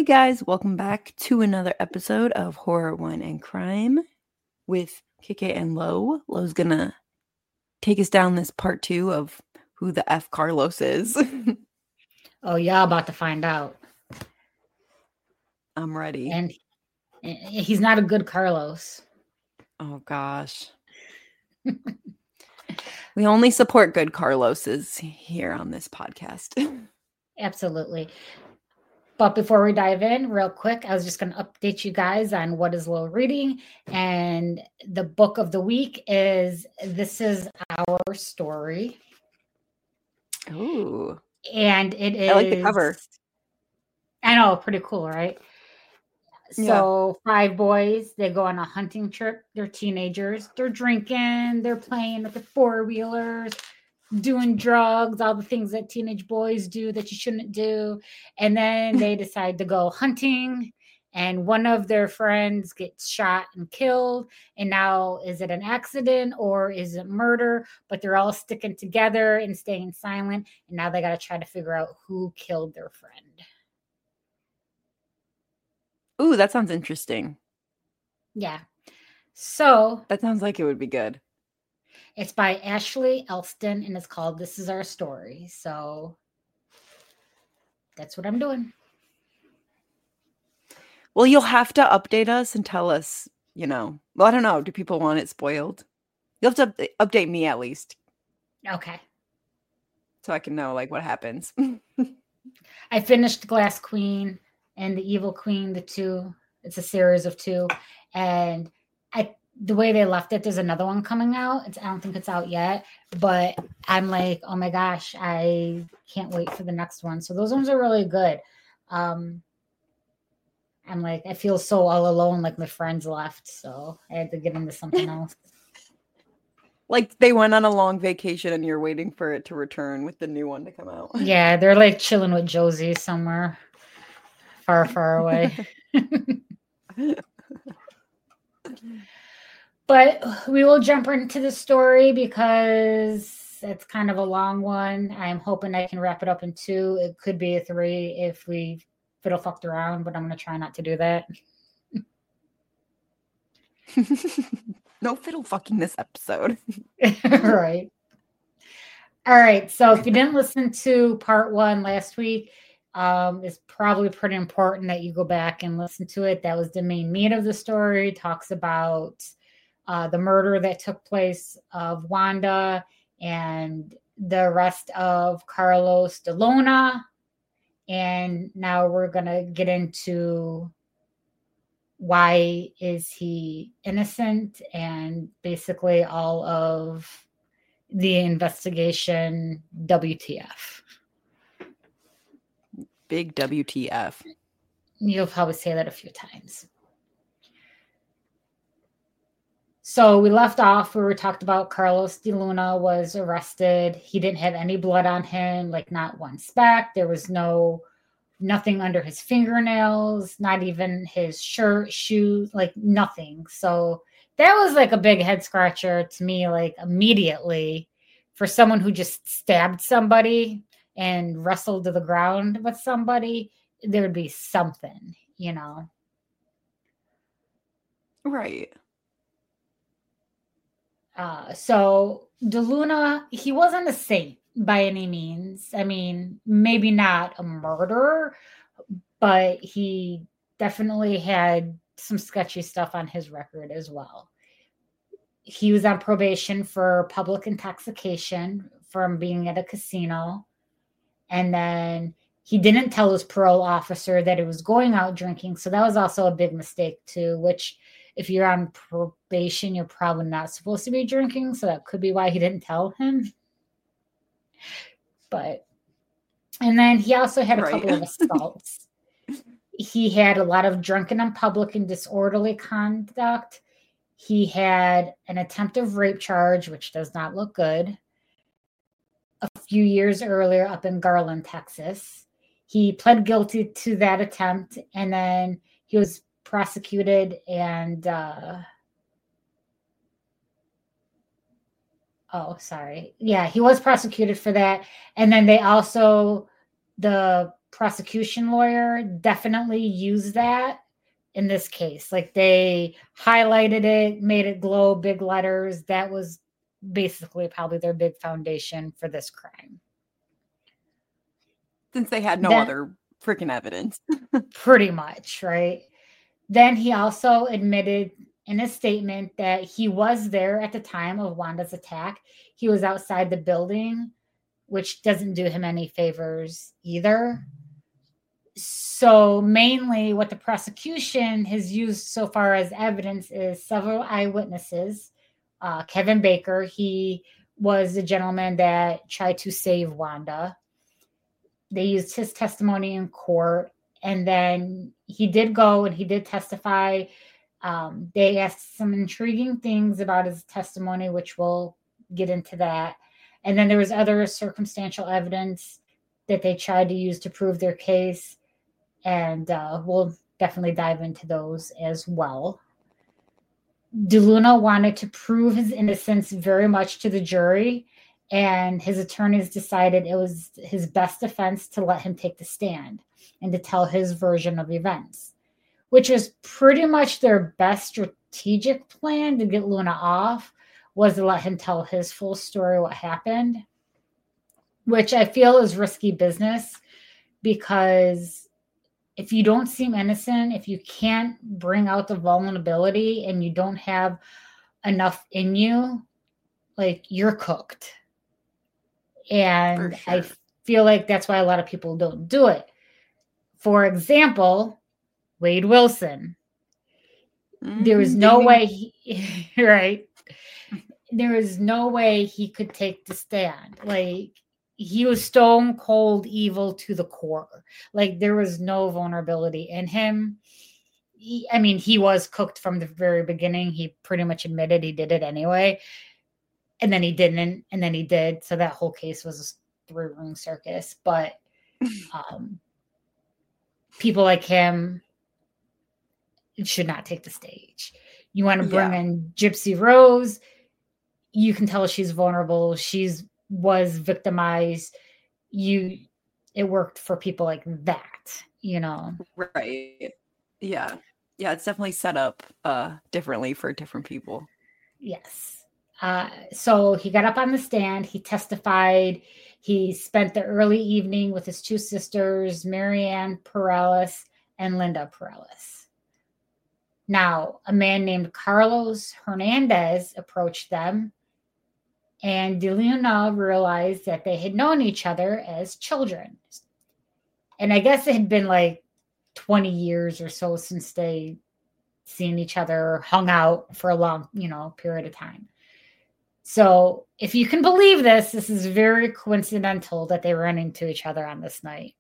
guys, welcome back to another episode of Horror, Wine, and Crime with KK and Lo. Lo's gonna take us down this part 2 of who the F Carlos is. Oh, y'all about to find out. I'm ready. And he's not a good Carlos. Oh gosh. We only support good Carloses here on this podcast. Absolutely. But before we dive in, real quick, I was just going to update you guys on what is Lo reading. And the book of the week is This Is Our Story. Ooh. And it is... I like the cover. I know, pretty cool, right? So 5 boys, they go on a hunting trip. They're teenagers. They're drinking. They're playing with the 4-wheelers. Doing drugs, all the things that teenage boys do that you shouldn't do. And then they decide to go hunting, and one of their friends gets shot and killed. And now, is it an accident or is it murder? But they're all sticking together and staying silent. And now they got to try to figure out who killed their friend. Ooh, that sounds interesting. Yeah. So that sounds like it would be good. It's by Ashley Elston, and it's called This Is Our Story. So that's what I'm doing. Well, you'll have to update us and tell us, well, I don't know. Do people want it spoiled? You'll have to update me at least. Okay. So I can know, what happens. I finished Glass Queen and The Evil Queen, the 2. It's a series of 2. And the way they left it, there's another one coming out. I don't think it's out yet, but I'm like, oh my gosh, I can't wait for the next one. So those ones are really good. I'm like, I feel so all alone, like my friends left, so I had to get into something else. Like they went on a long vacation and you're waiting for it to return with the new one to come out. Yeah, they're like chilling with Josie somewhere far, far away. But we will jump into the story because it's kind of a long one. I'm hoping I can wrap it up in 2. It could be a 3 if we fiddle fucked around, but I'm going to try not to do that. No fiddle fucking this episode. Right. All right. So if you didn't listen to part 1 last week, it's probably pretty important that you go back and listen to it. That was the main meat of the story. It talks about the murder that took place of Wanda and the arrest of Carlos de Luna. And now we're going to get into why is he innocent and basically all of the investigation. WTF. Big WTF. You'll probably say that a few times. So we left off where we talked about Carlos de Luna was arrested. He didn't have any blood on him, like not one speck. There was nothing under his fingernails, not even his shirt, shoes, like nothing. So that was like a big head scratcher to me, like immediately, for someone who just stabbed somebody and wrestled to the ground with somebody. There would be something, Right. So de Luna, he wasn't a saint by any means. I mean, maybe not a murderer, but he definitely had some sketchy stuff on his record as well. He was on probation for public intoxication from being at a casino. And then he didn't tell his parole officer that he was going out drinking. So that was also a big mistake too, which if you're on probation, you're probably not supposed to be drinking. So that could be why he didn't tell him. And then he also had a couple of assaults. He had a lot of drunken in public and disorderly conduct. He had an attempted rape charge, which does not look good, a few years earlier up in Garland, Texas. He pled guilty to that attempt, and then he was prosecuted and he was prosecuted for that. And then they also, the prosecution lawyer definitely used that in this case. Like they highlighted it, made it glow big letters. That was basically probably their big foundation for this crime. Since they had no other freaking evidence. Pretty much, right? Then he also admitted in a statement that he was there at the time of Wanda's attack. He was outside the building, which doesn't do him any favors either. So mainly what the prosecution has used so far as evidence is several eyewitnesses. Kevin Baker, he was the gentleman that tried to save Wanda. They used his testimony in court, and then he did go and he did testify. They asked some intriguing things about his testimony, which we'll get into that. And then there was other circumstantial evidence that they tried to use to prove their case. And we'll definitely dive into those as well. DeLuna wanted to prove his innocence very much to the jury, and his attorneys decided it was his best defense to let him take the stand and to tell his version of events, which is pretty much their best strategic plan to get Luna off, was to let him tell his full story, what happened, which I feel is risky business, because if you don't seem innocent, if you can't bring out the vulnerability and you don't have enough in you, like, you're cooked. And sure. I feel like that's why a lot of people don't do it. For example, Wade Wilson. There was no way right? There was no way he could take the stand. Like, he was stone cold evil to the core. Like, there was no vulnerability in him. He was cooked from the very beginning. He pretty much admitted he did it anyway. And then he didn't, and then he did. So that whole case was a three-ring circus. But people like him should not take the stage. You want to bring in Gypsy Rose, you can tell she's vulnerable. Was victimized. It worked for people like that, Right. Yeah. Yeah, it's definitely set up differently for different people. Yes. So he got up on the stand, he testified, he spent the early evening with his two sisters, Marianne Perales and Linda Perales. Now, a man named Carlos Hernandez approached them, and DeLuna realized that they had known each other as children. And I guess it had been like 20 years or so since they seen each other, hung out for a long, period of time. So if you can believe this is very coincidental that they ran into each other on this night.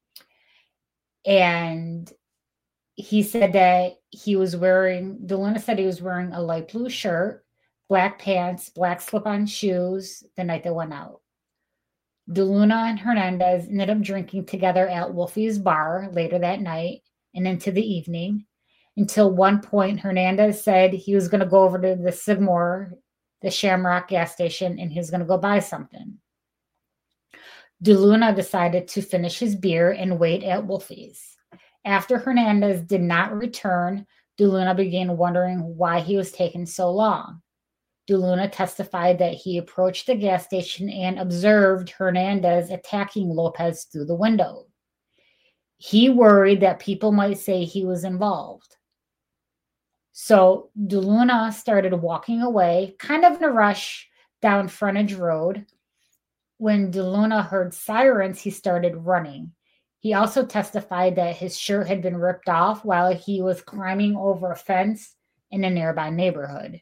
And he said that DeLuna said he was wearing a light blue shirt, black pants, black slip-on shoes the night they went out. DeLuna and Hernandez ended up drinking together at Wolfie's bar later that night and into the evening, until one point Hernandez said he was going to go over to the Sigmore, the Shamrock gas station, and he was going to go buy something. DeLuna decided to finish his beer and wait at Wolfie's. After Hernandez did not return, DeLuna began wondering why he was taking so long. DeLuna testified that he approached the gas station and observed Hernandez attacking Lopez through the window. He worried that people might say he was involved. So DeLuna started walking away, kind of in a rush, down Frontage Road. When DeLuna heard sirens, he started running. He also testified that his shirt had been ripped off while he was climbing over a fence in a nearby neighborhood.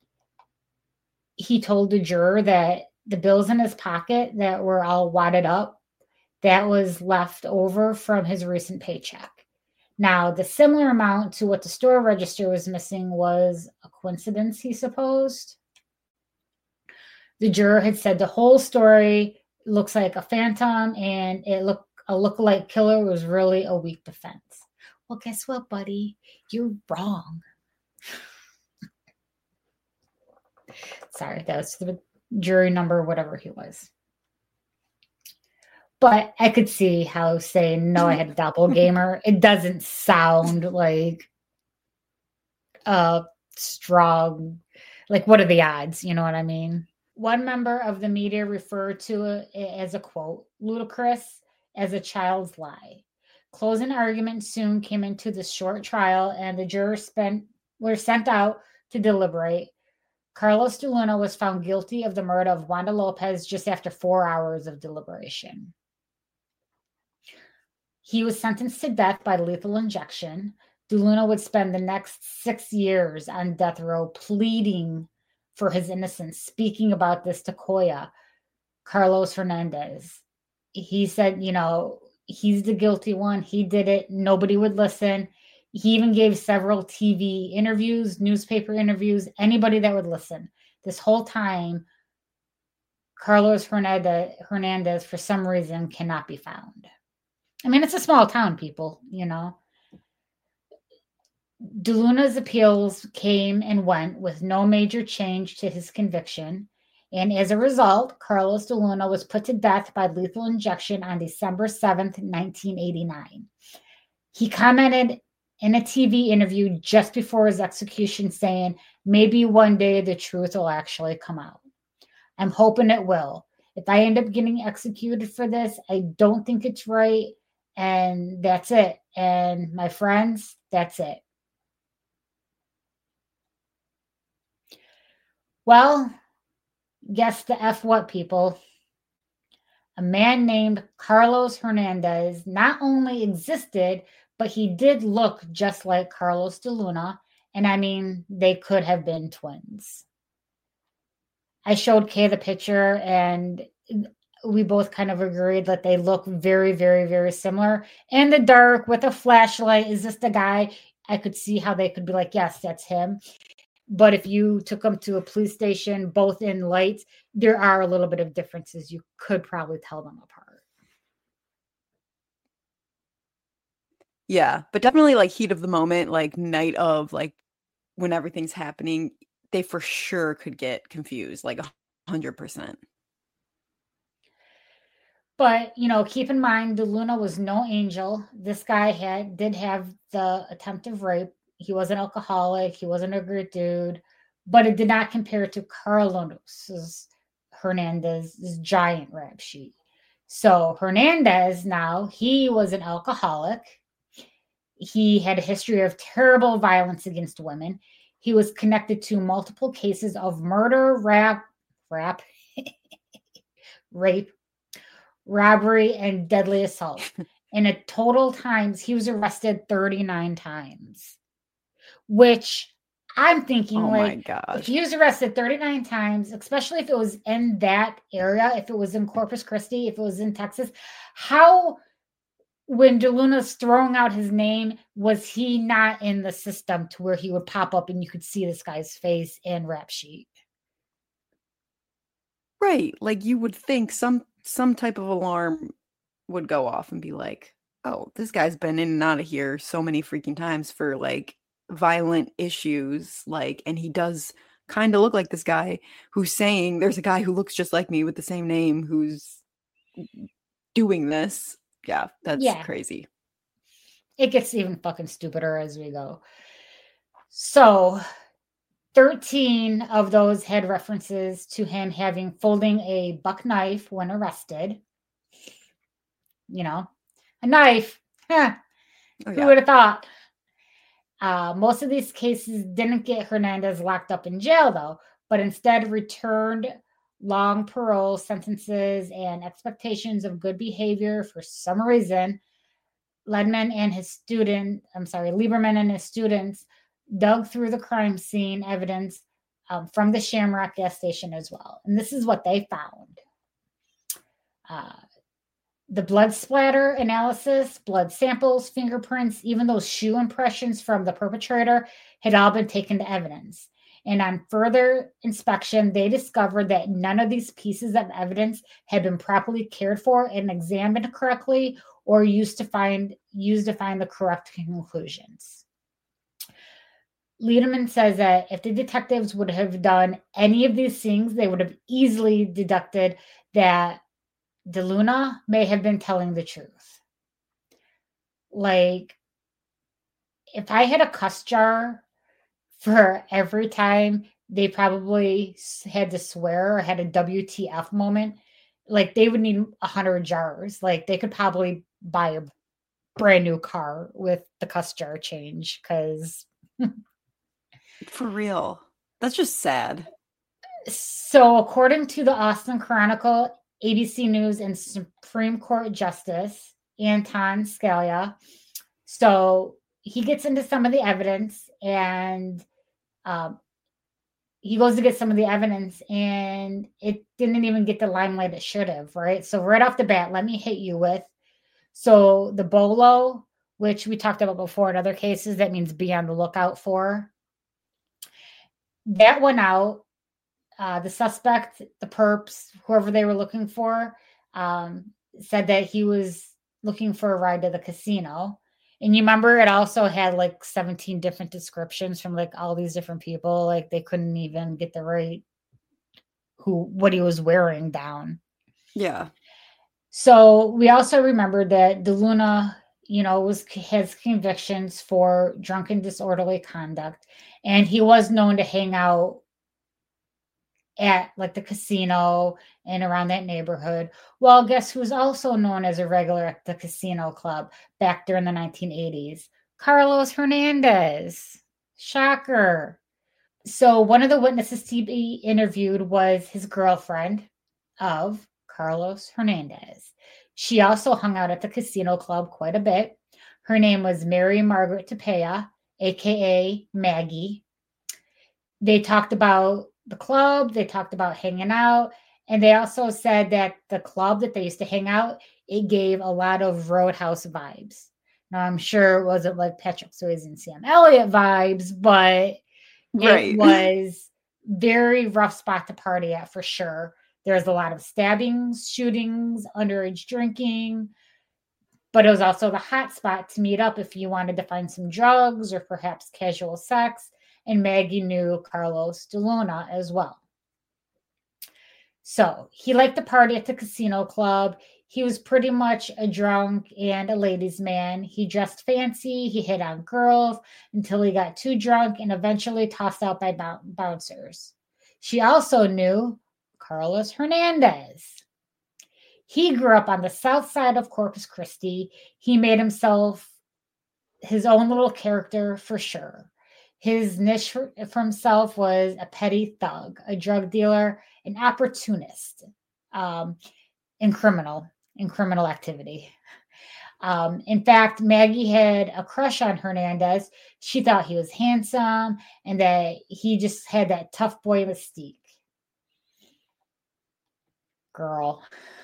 He told the juror that the bills in his pocket that were all wadded up, that was left over from his recent paycheck. Now, the similar amount to what the store register was missing was a coincidence, he supposed. The juror had said the whole story looks like a phantom, and a lookalike killer was really a weak defense. Well, guess what, buddy? You're wrong. Sorry, that was the jury number, whatever he was. But I could see how saying, no, I had a doppelganger, it doesn't sound like a strong, like, what are the odds? You know what I mean? One member of the media referred to it as a quote, ludicrous as a child's lie. Closing arguments soon came into the short trial, and the jurors were sent out to deliberate. Carlos de Luna was found guilty of the murder of Wanda Lopez just after 4 hours of deliberation. He was sentenced to death by lethal injection. De Luna would spend the next 6 years on death row pleading for his innocence, speaking about this to Koya, Carlos Hernandez. He said, you know, he's the guilty one. He did it. Nobody would listen. He even gave several TV interviews, newspaper interviews, anybody that would listen. This whole time, Carlos Hernandez, for some reason, cannot be found. I mean, it's a small town, people, you know. De Luna's appeals came and went with no major change to his conviction. And as a result, Carlos de Luna was put to death by lethal injection on December 7th, 1989. He commented in a TV interview just before his execution saying, maybe one day the truth will actually come out. I'm hoping it will. If I end up getting executed for this, I don't think it's right. And that's it. And my friends, that's it. Well, guess the F what, people? A man named Carlos Hernandez not only existed, but he did look just like Carlos de Luna. And I mean, they could have been twins. I showed Kay the picture, and we both kind of agreed that they look very, very, very similar. In the dark with a flashlight, is this the guy? I could see how they could be like, yes, that's him. But if you took them to a police station, both in lights, there are a little bit of differences. You could probably tell them apart. Yeah, but definitely like heat of the moment, like night of, like when everything's happening, they for sure could get confused, like 100%. But, you know, keep in mind, De Luna was no angel. This guy did have the attempted rape. He was an alcoholic. He wasn't a great dude, but it did not compare to Carlos Hernandez's giant rap sheet. So Hernandez now, he was an alcoholic. He had a history of terrible violence against women. He was connected to multiple cases of murder, rape, robbery, and deadly assault. And in total times, he was arrested 39 times. Which I'm thinking, Oh like, my gosh. if he was arrested 39 times, especially if it was in that area, if it was in Corpus Christi, if it was in Texas, how, when De Luna's throwing out his name, was he not in the system to where he would pop up and you could see this guy's face and rap sheet? Right. Like you would think some type of alarm would go off and be like, oh, this guy's been in and out of here so many freaking times for like violent issues, like, and he does kind of look like this guy who's saying there's a guy who looks just like me with the same name who's doing this. Yeah, that's crazy. It gets even fucking stupider as we go. So 13 of those had references to him folding a buck knife when arrested. You know, a knife. Huh. Oh, yeah. Who would have thought? Most of these cases didn't get Hernandez locked up in jail, though, but instead returned long parole sentences and expectations of good behavior for some reason. Lieberman and his students dug through the crime scene evidence from the Shamrock gas station as well. And this is what they found. The blood splatter analysis, blood samples, fingerprints, even those shoe impressions from the perpetrator had all been taken to evidence. And on further inspection, they discovered that none of these pieces of evidence had been properly cared for and examined correctly or used to find the correct conclusions. Lieberman says that if the detectives would have done any of these things, they would have easily deducted that DeLuna may have been telling the truth. Like, if I had a cuss jar for every time they probably had to swear or had a WTF moment, like they would need 100 jars. Like they could probably buy a brand new car with the cuss jar change because For real. That's just sad. So according to the Austin Chronicle, ABC News, and Supreme Court Justice Anton Scalia, so he gets into some of the evidence and he goes to get some of the evidence and it didn't even get the limelight it should have, right? So right off the bat, let me hit you with, so the BOLO, which we talked about before in other cases, that means be on the lookout for. That went out. The suspect, the perps, whoever they were looking for, said that he was looking for a ride to the casino. And you remember it also had like 17 different descriptions from like all these different people. Like they couldn't even get the right what he was wearing down. Yeah. So we also remember that DeLuna, has convictions for drunken disorderly conduct, and he was known to hang out at like the casino and around that neighborhood. Well, guess who's also known as a regular at the casino club back during the 1980s? Carlos Hernandez. Shocker. So one of the witnesses to be interviewed was his girlfriend of Carlos Hernandez. She also hung out at the casino club quite a bit. Her name was Mary Margaret Tapia, aka Maggie. They talked about the club, they talked about hanging out, and they also said that the club that they used to hang out, it gave a lot of Roadhouse vibes. Now, I'm sure it wasn't like Patrick Swayze and Sam Elliott vibes, but right. It was very rough spot to party at for sure. There's a lot of stabbings, shootings, underage drinking, but it was also the hot spot to meet up if you wanted to find some drugs or perhaps casual sex. And Maggie knew Carlos DeLuna as well. So he liked to party at the casino club. He was pretty much a drunk and a ladies' man. He dressed fancy. He hit on girls until he got too drunk and eventually tossed out by bouncers. She also knew Carlos Hernandez. He grew up on the south side of Corpus Christi. He made himself his own little character for sure. His niche for himself was a petty thug, a drug dealer, an opportunist, in criminal activity. In fact, Maggie had a crush on Hernandez. She thought he was handsome and that he just had that tough boy mystique. Girl.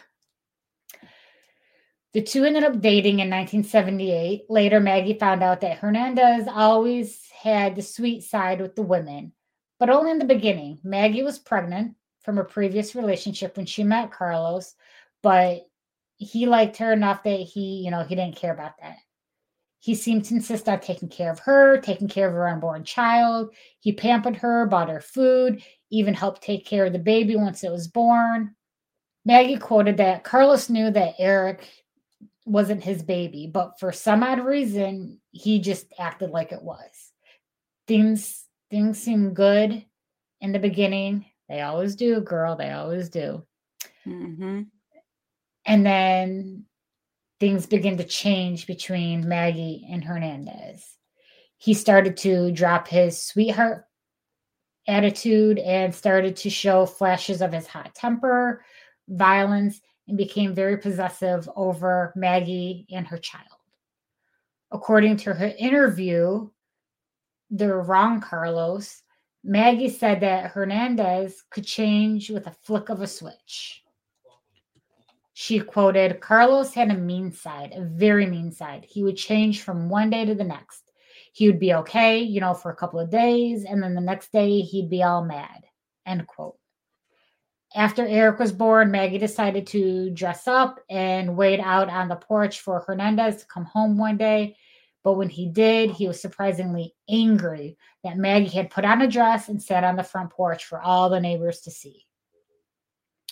The two ended up dating in 1978. Later, Maggie found out that Hernandez always had the sweet side with the women, but only in the beginning. Maggie was pregnant from a previous relationship when she met Carlos, but he liked her enough that he didn't care about that. He seemed to insist on taking care of her, taking care of her unborn child. He pampered her, bought her food, even helped take care of the baby once it was born. Maggie quoted that Carlos knew that Eric wasn't his baby, but for some odd reason, he just acted like it was. Things seemed good in the beginning. They always do, girl. They always do. Mm-hmm. And then things begin to change between Maggie and Hernandez. He started to drop his sweetheart attitude and started to show flashes of his hot temper, violence, and became very possessive over Maggie and her child. According to her interview, The Wrong Carlos, Maggie said that Hernandez could change with a flick of a switch. She quoted, Carlos had a mean side, a very mean side. He would change from one day to the next. He would be okay, for a couple of days, and then the next day he'd be all mad, end quote. After Eric was born, Maggie decided to dress up and wait out on the porch for Hernandez to come home one day. But when he did, he was surprisingly angry that Maggie had put on a dress and sat on the front porch for all the neighbors to see.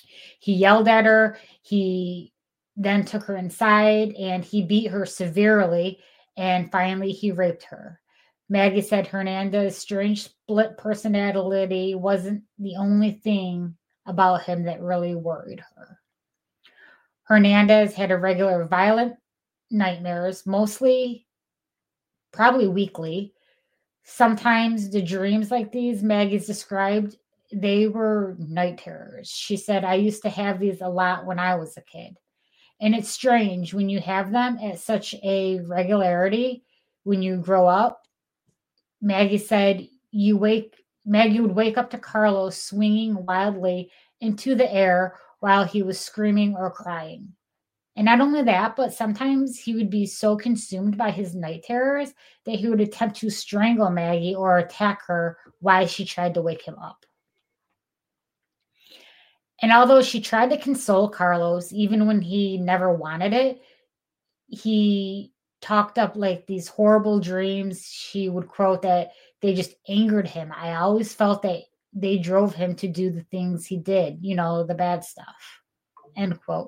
He yelled at her. He then took her inside and he beat her severely. And finally, he raped her. Maggie said Hernandez's strange split personality wasn't the only thing about him that really worried her. Hernandez had irregular violent nightmares, mostly, probably weekly. Sometimes the dreams like these Maggie's described, they were night terrors. She said, I used to have these a lot when I was a kid. And it's strange when you have them at such a regularity when you grow up. Maggie said, Maggie would wake up to Carlos swinging wildly into the air while he was screaming or crying. And not only that, but sometimes he would be so consumed by his night terrors that he would attempt to strangle Maggie or attack her while she tried to wake him up. And although she tried to console Carlos, even when he never wanted it, he talked up like these horrible dreams. She would quote that they just angered him. I always felt that they drove him to do the things he did, the bad stuff. End quote.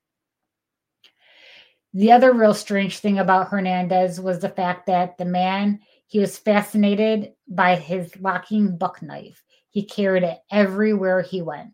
The other real strange thing about Hernandez was the fact that the man, he was fascinated by his locking buck knife. He carried it everywhere he went.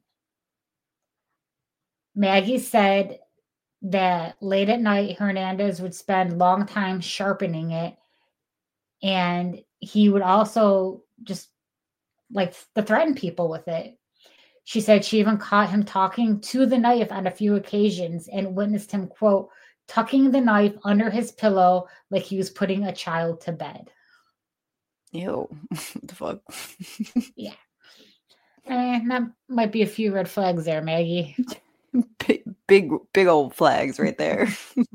Maggie said that late at night, Hernandez would spend long time sharpening it. And he would also just like to threaten people with it. She said she even caught him talking to the knife on a few occasions and witnessed him, quote, tucking the knife under his pillow like he was putting a child to bed. Ew. What the fuck? Yeah. That might be a few red flags there, Maggie. Big old flags right there.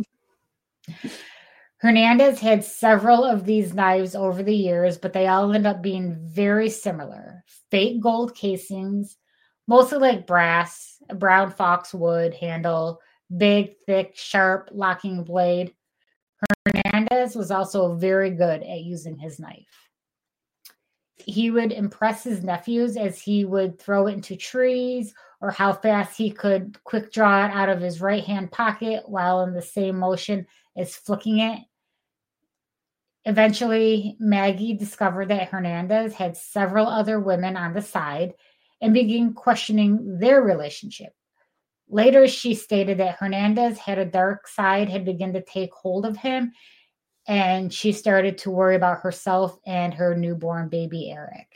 Hernandez had several of these knives over the years, but they all end up being very similar. Fake gold casings, mostly like brass, a brown fox wood handle, big, thick, sharp locking blade. Hernandez was also very good at using his knife. He would impress his nephews as he would throw it into trees or how fast he could quick draw it out of his right hand pocket while in the same motion as flicking it. Eventually, Maggie discovered that Hernandez had several other women on the side and began questioning their relationship. Later, she stated that Hernandez had a dark side had begun to take hold of him, and she started to worry about herself and her newborn baby, Eric.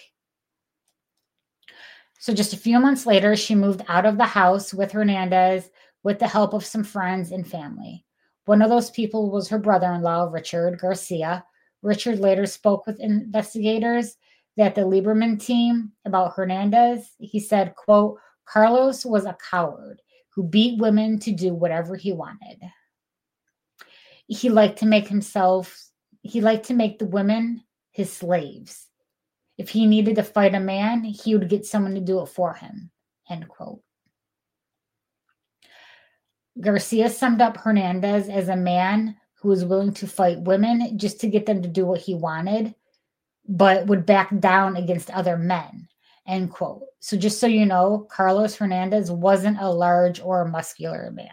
So just a few months later, she moved out of the house with Hernandez with the help of some friends and family. One of those people was her brother-in-law, Richard Garcia. Richard later spoke with investigators that the Lieberman team about Hernandez. He said, quote, Carlos was a coward who beat women to do whatever he wanted. He liked to make the women his slaves. If he needed to fight a man, he would get someone to do it for him, end quote. Garcia summed up Hernandez as a man who was willing to fight women just to get them to do what he wanted, but would back down against other men, end quote. So just so you know, Carlos Hernandez wasn't a large or muscular man.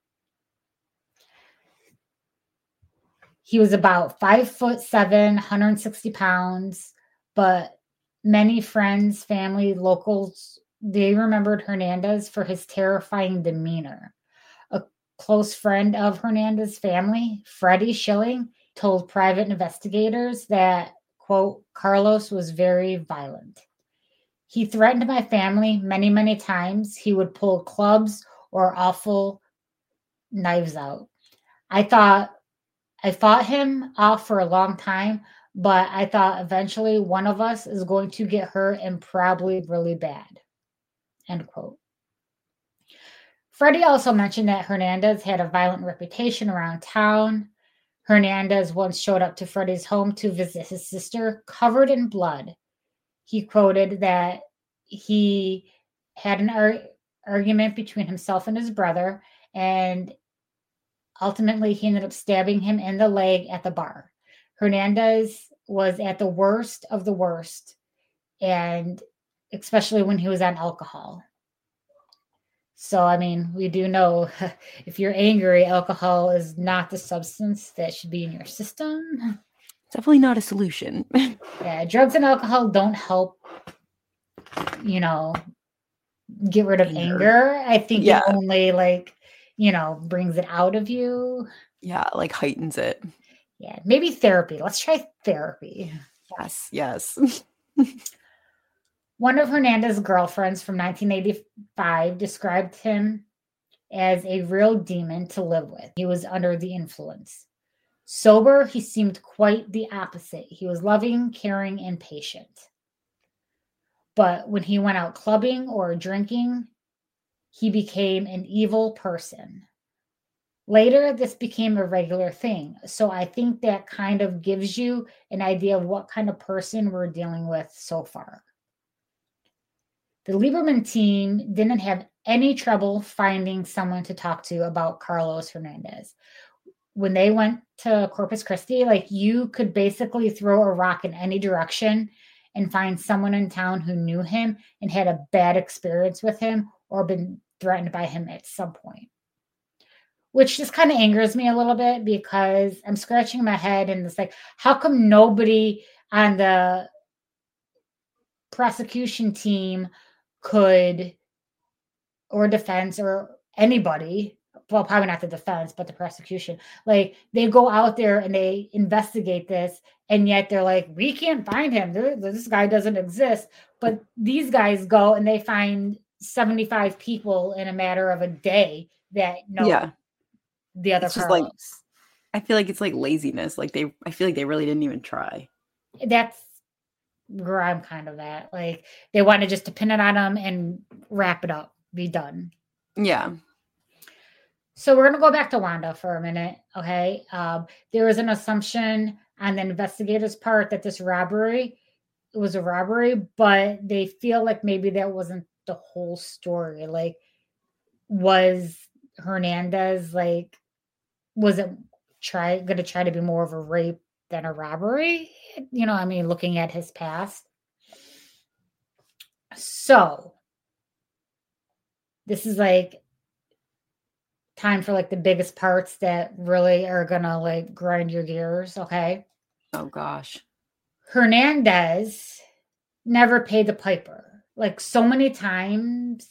He was about 5'7", 160 pounds, but many friends, family, locals, they remembered Hernandez for his terrifying demeanor. A close friend of Hernandez's family, Freddie Schilling, told private investigators that, quote, Carlos was very violent. He threatened my family many, many times. He would pull clubs or awful knives out. I fought him off for a long time, but I thought eventually one of us is going to get hurt and probably really bad, end quote. Freddie also mentioned that Hernandez had a violent reputation around town. Hernandez once showed up to Freddie's home to visit his sister, covered in blood. He quoted that he had an argument between himself and his brother, and ultimately he ended up stabbing him in the leg at the bar. Hernandez was at the worst of the worst, and especially when he was on alcohol. So, I mean, we do know if you're angry, alcohol is not the substance that should be in your system. Definitely not a solution. Yeah, drugs and alcohol don't help, get rid of anger. I think it only brings it out of you. Yeah, like heightens it. Yeah, maybe therapy. Let's try therapy. Yes. One of Hernandez's girlfriends from 1985 described him as a real demon to live with. He was under the influence. Sober, he seemed quite the opposite. He was loving, caring, and patient. But when he went out clubbing or drinking, he became an evil person. Later, this became a regular thing. So I think that kind of gives you an idea of what kind of person we're dealing with so far. The Lieberman team didn't have any trouble finding someone to talk to about Carlos Hernandez. When they went to Corpus Christi, you could basically throw a rock in any direction and find someone in town who knew him and had a bad experience with him or been threatened by him at some point. Which just kind of angers me a little bit because I'm scratching my head and it's like, how come nobody on the prosecution team could, or defense, or anybody, well, probably not the defense, but the prosecution, they go out there and they investigate this, and yet they're like, we can't find him. This guy doesn't exist. But these guys go and they find 75 people in a matter of a day that know the other Carlos. I feel like it's like laziness. I feel like they really didn't even try. That's where I'm kind of at. They wanted just to pin it on him and wrap it up, be done. Yeah. So we're going to go back to Wanda for a minute, okay? There was an assumption on the investigators' part that this robbery was a robbery, but they feel like maybe that wasn't the whole story. Was Hernandez, was it going to try to be more of a rape than a robbery? Looking at his past. So this is time for the biggest parts that really are gonna grind your gears, okay? Oh gosh. Hernandez never paid the piper. So many times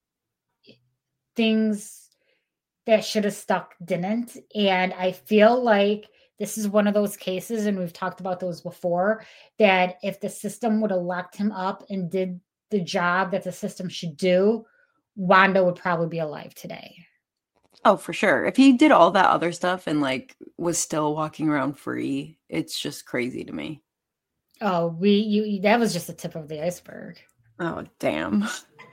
things that should have stuck didn't. And I feel like this is one of those cases, and we've talked about those before, that if the system would have locked him up and did the job that the system should do, Wanda would probably be alive today. Oh, for sure. If he did all that other stuff and was still walking around free, it's just crazy to me. Oh, that was just the tip of the iceberg. Oh, damn.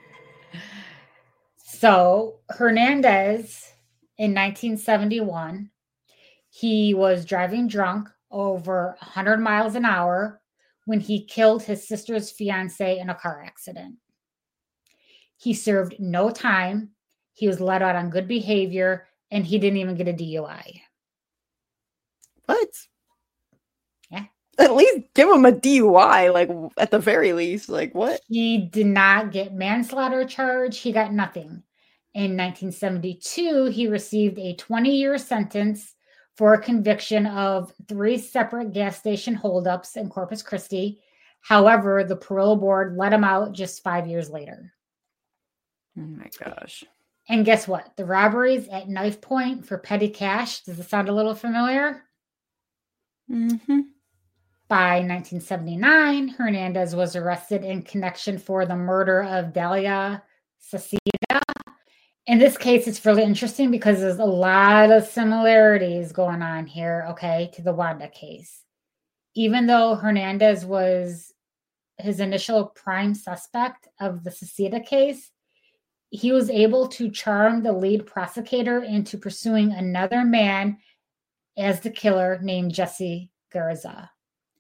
So Hernandez in 1971, he was driving drunk over 100 miles an hour when he killed his sister's fiance in a car accident. He served no time. He was let out on good behavior, and he didn't even get a DUI. What? Yeah. At least give him a DUI, at the very least. What? He did not get manslaughter charge. He got nothing. In 1972, he received a 20-year sentence for a conviction of 3 separate gas station holdups in Corpus Christi. However, the parole board let him out just 5 years later. Oh my gosh. And guess what? The robberies at knife point for petty cash. Does it sound a little familiar? Mm-hmm. By 1979, Hernandez was arrested in connection for the murder of Dalia Saceda. In this case, it's really interesting because there's a lot of similarities going on here, okay, to the Wanda case. Even though Hernandez was his initial prime suspect of the Saceda case, he was able to charm the lead prosecutor into pursuing another man as the killer named Jesse Garza.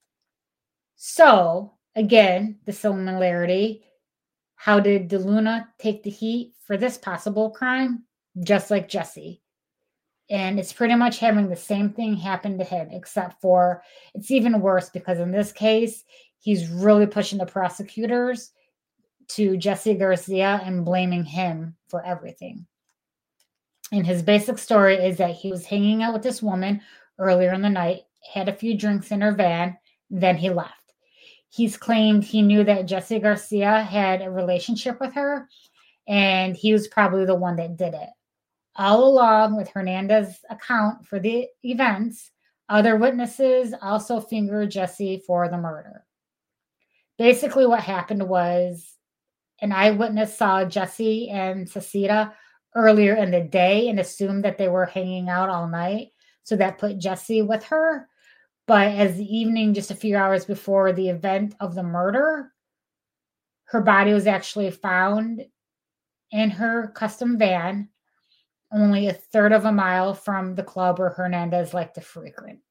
So, again, the similarity. How did DeLuna take the heat for this possible crime? Just like Jesse. And it's pretty much having the same thing happen to him, except for it's even worse because in this case, he's really pushing the prosecutors to Jesse Garcia and blaming him for everything. And his basic story is that he was hanging out with this woman earlier in the night, had a few drinks in her van, then he left. He's claimed he knew that Jesse Garcia had a relationship with her, and he was probably the one that did it. All along with Hernandez's account for the events, other witnesses also fingered Jesse for the murder. Basically, what happened was an eyewitness saw Jesse and Cecita earlier in the day and assumed that they were hanging out all night. So that put Jesse with her. But as the evening, just a few hours before the event of the murder, her body was actually found in her custom van, only a third of a mile from the club where Hernandez liked to frequent.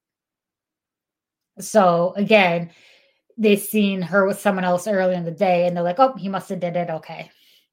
So again, they seen her with someone else early in the day, and they're like, oh, he must have did it. Okay.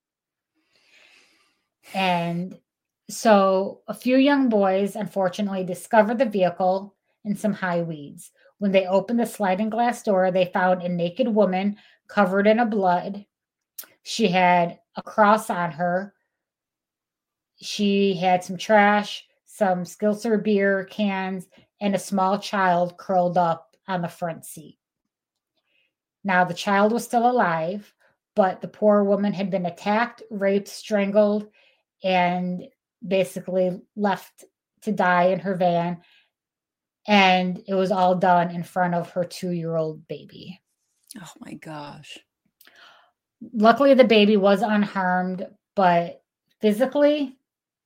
And so a few young boys, unfortunately, discovered the vehicle in some high weeds. When they opened the sliding glass door, they found a naked woman covered in blood. She had a cross on her. She had some trash, some Skilser beer cans, and a small child curled up on the front seat. Now, the child was still alive, but the poor woman had been attacked, raped, strangled, and basically left to die in her van. And it was all done in front of her 2-year-old baby. Oh my gosh. Luckily, the baby was unharmed, but physically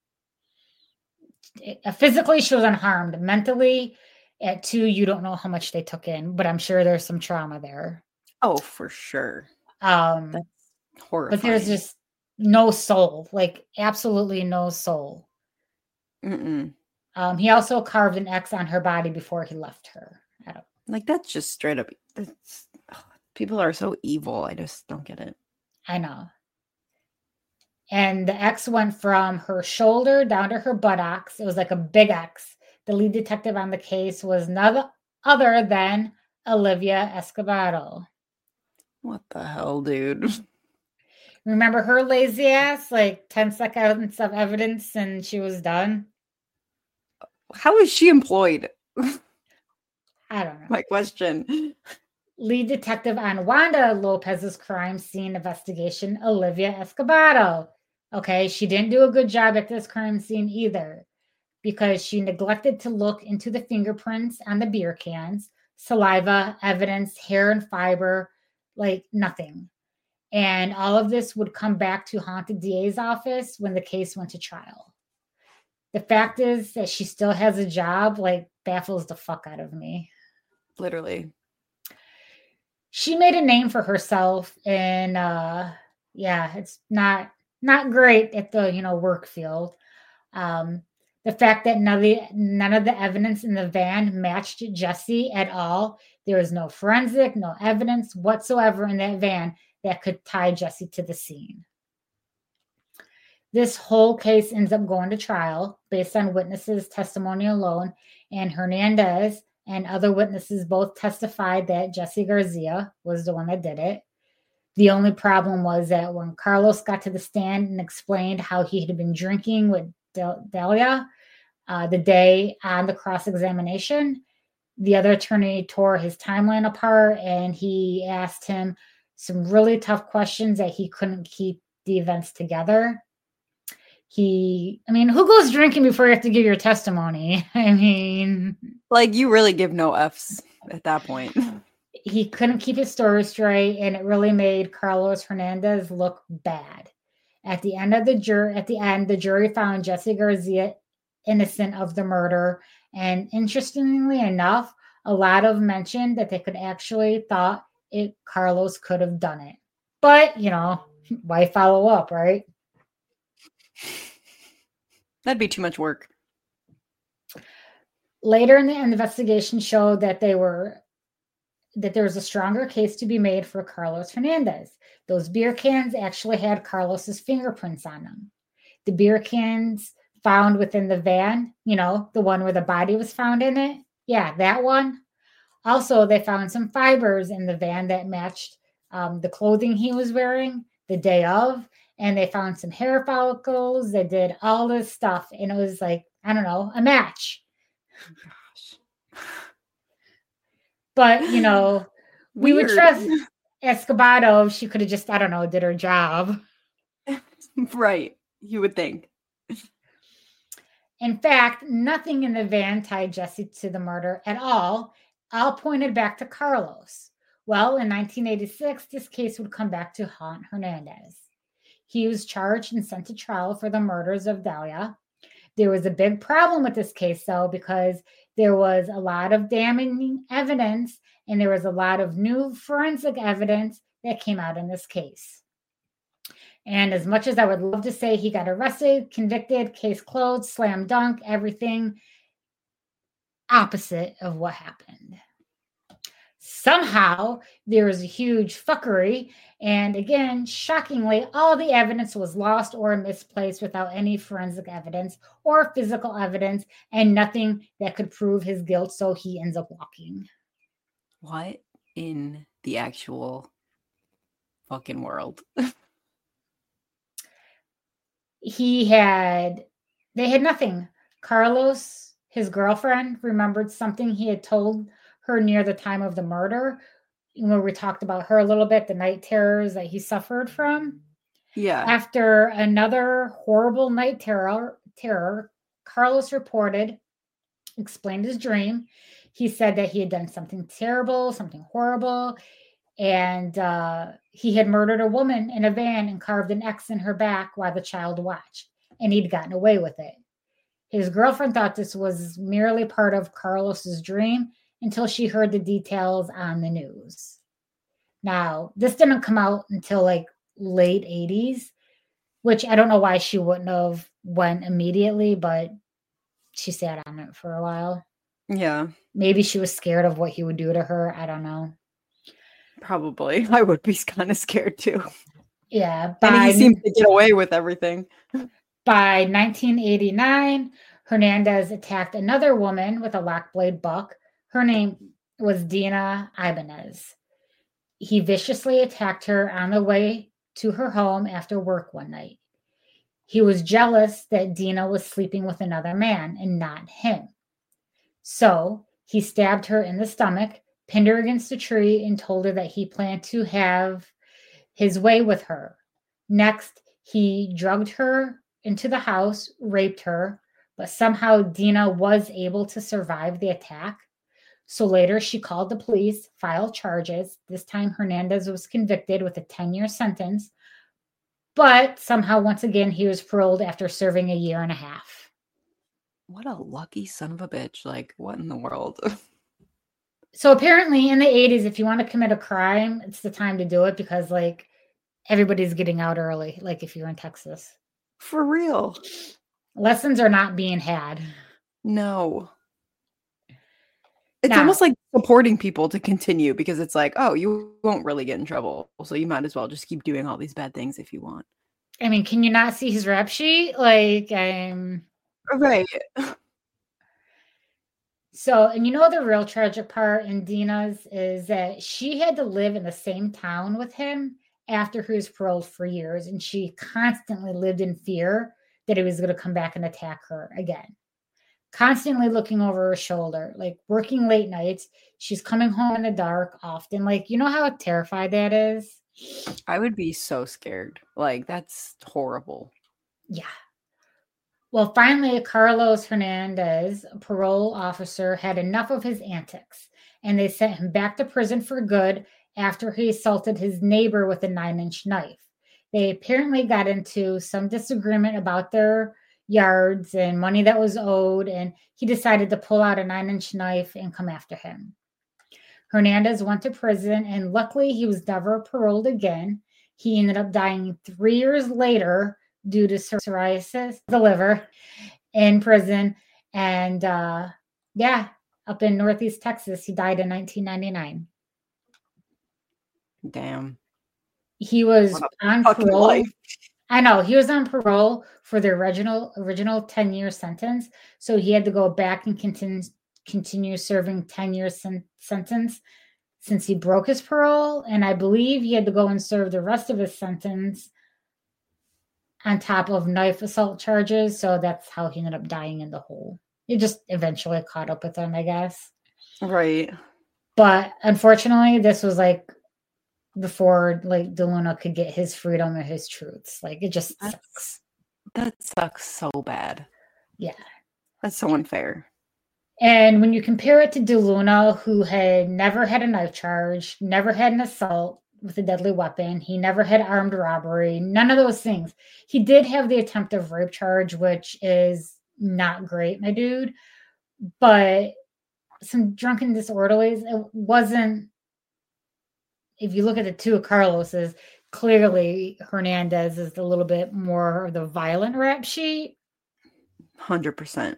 she was unharmed. Mentally, at 2, you don't know how much they took in, but I'm sure there's some trauma there. Oh, for sure. That's horrifying. But there's just no soul, like absolutely no soul. Mm-mm. He also carved an X on her body before he left her. Like, that's just straight up. People are so evil. I just don't get it. I know. And the X went from her shoulder down to her buttocks. It was like a big X. The lead detective on the case was none other than Olivia Escobedo. What the hell, dude? Remember her lazy ass? Like 10 seconds of evidence and she was done. How is she employed? I don't know. My question. Lead detective on Wanda Lopez's crime scene investigation, Olivia Escobedo. Okay, she didn't do a good job at this crime scene either because she neglected to look into the fingerprints on the beer cans, saliva, evidence, hair and fiber, like nothing. And all of this would come back to haunt the DA's office when the case went to trial. The fact is that she still has a job, like, baffles the fuck out of me. Literally. She made a name for herself, and it's not great at the work field. The fact that none of the evidence in the van matched Jesse at all. There was no forensic, no evidence whatsoever in that van that could tie Jesse to the scene. This whole case ends up going to trial based on witnesses' testimony alone, and Hernandez and other witnesses both testified that Jesse Garcia was the one that did it. The only problem was that when Carlos got to the stand and explained how he had been drinking with Delia the day on the cross-examination, the other attorney tore his timeline apart and he asked him some really tough questions that he couldn't keep the events together. Who goes drinking before you have to give your testimony? Like, you really give no Fs at that point. He couldn't keep his story straight, and it really made Carlos Hernandez look bad. At the end, the jury found Jesse Garcia innocent of the murder, and interestingly enough, a lot of mentioned that they could actually thought Carlos could have done it. But, why follow up, right? That'd be too much work. Later in the investigation showed that there was a stronger case to be made for Carlos Hernandez. Those beer cans actually had Carlos's fingerprints on them. The beer cans found within the van, the one where the body was found in it. Yeah, that one. Also, they found some fibers in the van that matched the clothing he was wearing the day of. and they found some hair follicles. They did all this stuff, and it was like, I don't know, a match. Gosh. But, you know, we would Weird. trust Escobedo if she could have just, I don't know, did her job. Right. You would think. In fact, nothing in the van tied Jesse to the murder at all pointed back to Carlos. Well, in 1986, this case would come back to haunt Hernandez. He was charged and sent to trial for the murders of Delia. There was a big problem with this case, though, because there was a lot of damning evidence and there was a lot of new forensic evidence that came out in this case. And as much as I would love to say he got arrested, convicted, case closed, slam dunk, everything opposite of what happened. Somehow there was a huge fuckery. And again, shockingly, all the evidence was lost or misplaced without any forensic evidence or physical evidence and nothing that could prove his guilt. So he ends up walking. What in the actual fucking world? They had nothing. Carlos, his girlfriend, remembered something he had told her near the time of the murder. When we talked about her a little bit, the night terrors that he suffered from. Yeah. After another horrible night terror, Carlos explained his dream. He said that he had done something terrible, something horrible, and he had murdered a woman in a van and carved an X in her back while the child watched, and he'd gotten away with it. His girlfriend thought this was merely part of Carlos's dream until she heard the details on the news. Now, this didn't come out until like late 80s, which I don't know why she wouldn't have went immediately, but she sat on it for a while. Yeah. Maybe she was scared of what he would do to her. I don't know. Probably. I would be kind of scared too. Yeah. And he seems to get away with everything. By 1989, Hernandez attacked another woman with a lock blade buck. Her name was Dina Ibanez. He viciously attacked her on the way to her home after work one night. He was jealous that Dina was sleeping with another man and not him. So he stabbed her in the stomach, pinned her against a tree, and told her that he planned to have his way with her. Next, he drugged her into the house, raped her, but somehow Dina was able to survive the attack. So later she called the police, filed charges. This time Hernandez was convicted with a 10-year sentence, but somehow once again he was paroled after serving a year and a half. What a lucky son of a bitch. Like, what in the world? So apparently in the 80s, if you want to commit a crime, it's the time to do it because like everybody's getting out early, like if you're in Texas. For real. Lessons are not being had. No. It's almost like supporting people to continue because it's like, oh, you won't really get in trouble. So you might as well just keep doing all these bad things if you want. I mean, can you not see his rap sheet? Like, right. So, and you know, the real tragic part in Dina's is that she had to live in the same town with him after he was paroled for years. And she constantly lived in fear that he was going to come back and attack her again. Constantly looking over her shoulder, like working late nights. She's coming home in the dark often. Like, you know how terrified that is? I would be so scared. Like, that's horrible. Yeah. Well, finally, Carlos Hernandez, a parole officer, had enough of his antics, and they sent him back to prison for good after he assaulted his neighbor with a 9-inch knife. They apparently got into some disagreement about their yards and money that was owed, and he decided to pull out a 9-inch knife and come after him. Hernandez went to prison, and luckily he was never paroled again. He ended up dying 3 years later due to cirrhosis, the liver, in prison. And up in Northeast Texas, he died in 1999. Damn. He was on parole. Life. I know, he was on parole for the original 10-year sentence. So he had to go back and continue serving 10-year sentence since he broke his parole. And I believe he had to go and serve the rest of his sentence on top of knife assault charges. So that's how he ended up dying in the hole. It just eventually caught up with him, I guess. Right. But unfortunately, this was like before like DeLuna could get his freedom or his truths. Like it just sucks. That sucks so bad. Yeah. That's so unfair. And when you compare it to DeLuna, who had never had a knife charge, never had an assault with a deadly weapon, he never had armed robbery, none of those things. He did have the attempt of rape charge, which is not great, my dude. But some drunken disorderlies, it wasn't, if you look at the two Carloses, clearly Hernandez is a little bit more of the violent rap sheet. 100%.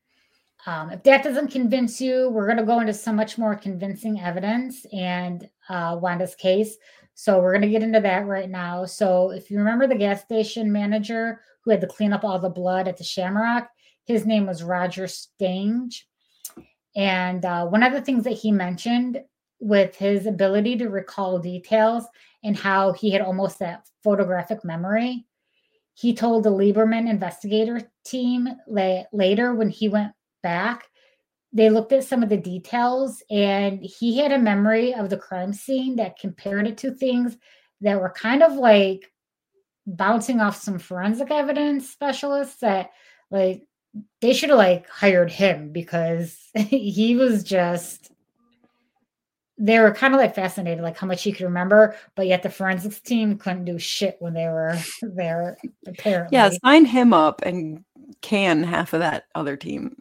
If that doesn't convince you, we're going to go into so much more convincing evidence and Wanda's case. So we're going to get into that right now. So if you remember the gas station manager who had to clean up all the blood at the Shamrock, his name was Roger Stange. And one of the things that he mentioned with his ability to recall details and how he had almost that photographic memory, he told the Lieberman investigator team later when he went back, they looked at some of the details and he had a memory of the crime scene that compared it to things that were kind of like bouncing off some forensic evidence specialists that like they should have like hired him because he was just, they were kind of like fascinated, like how much he could remember, but yet the forensics team couldn't do shit when they were there, apparently. Yeah, sign him up and can half of that other team.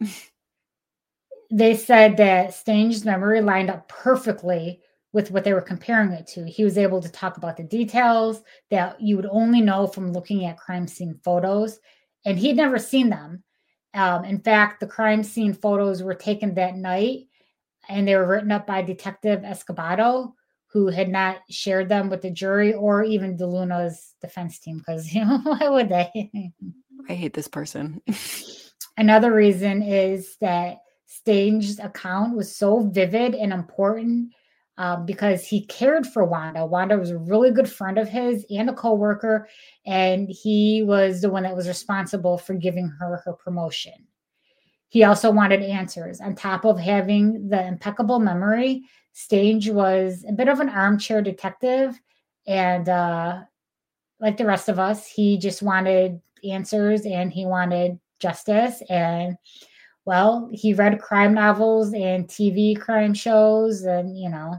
They said that Stange's memory lined up perfectly with what they were comparing it to. He was able to talk about the details that you would only know from looking at crime scene photos, and he'd never seen them. In fact, the crime scene photos were taken that night, and they were written up by Detective Escobedo, who had not shared them with the jury or even DeLuna's defense team, because, you know, why would they? I hate this person. Another reason is that Stange's account was so vivid and important because he cared for Wanda. Wanda was a really good friend of his and a coworker, and he was the one that was responsible for giving her her promotion. He also wanted answers. On top of having the impeccable memory, Stange was a bit of an armchair detective, and like the rest of us, he just wanted answers and he wanted justice. And well, he read crime novels and TV crime shows, and you know.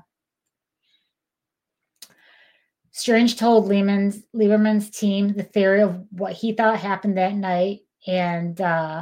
Strange told Lieberman's team the theory of what he thought happened that night, and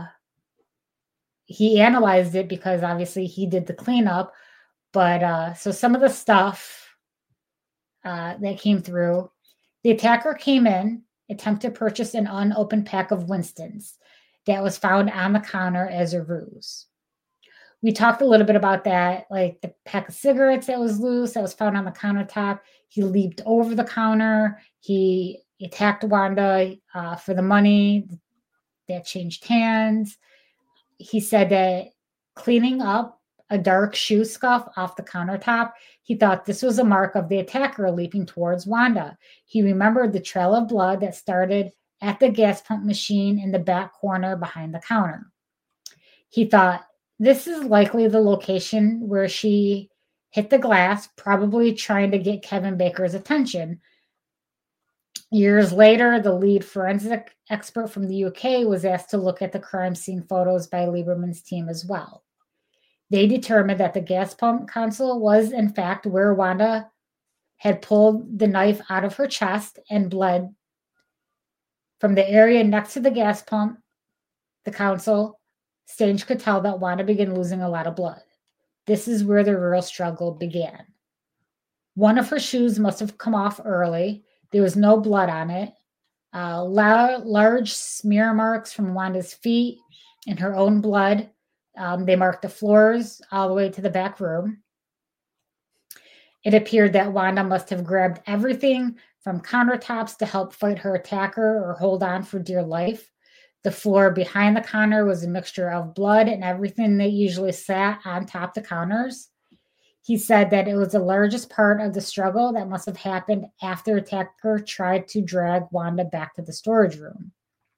he analyzed it because obviously he did the cleanup. But so some of the stuff that came through, the attacker came in, attempted to purchase an unopened pack of Winston's that was found on the counter as a ruse. We talked a little bit about that, like the pack of cigarettes that was loose, that was found on the countertop. He leaped over the counter. He attacked Wanda for the money that changed hands. He said that cleaning up a dark shoe scuff off the countertop, he thought this was a mark of the attacker leaping towards Wanda. He remembered the trail of blood that started at the gas pump machine in the back corner behind the counter. He thought, this is likely the location where she hit the glass, probably trying to get Kevin Baker's attention. Years later, the lead forensic expert from the UK was asked to look at the crime scene photos by Lieberman's team as well. They determined that the gas pump console was, in fact, where Wanda had pulled the knife out of her chest and bled. From the area next to the gas pump, the console, Stange could tell that Wanda began losing a lot of blood. This is where the real struggle began. One of her shoes must have come off early. There was no blood on it. Large smear marks from Wanda's feet and her own blood. They marked the floors all the way to the back room. It appeared that Wanda must have grabbed everything from countertops to help fight her attacker or hold on for dear life. The floor behind the counter was a mixture of blood and everything that usually sat on top the counters. He said that it was the largest part of the struggle that must have happened after the attacker tried to drag Wanda back to the storage room.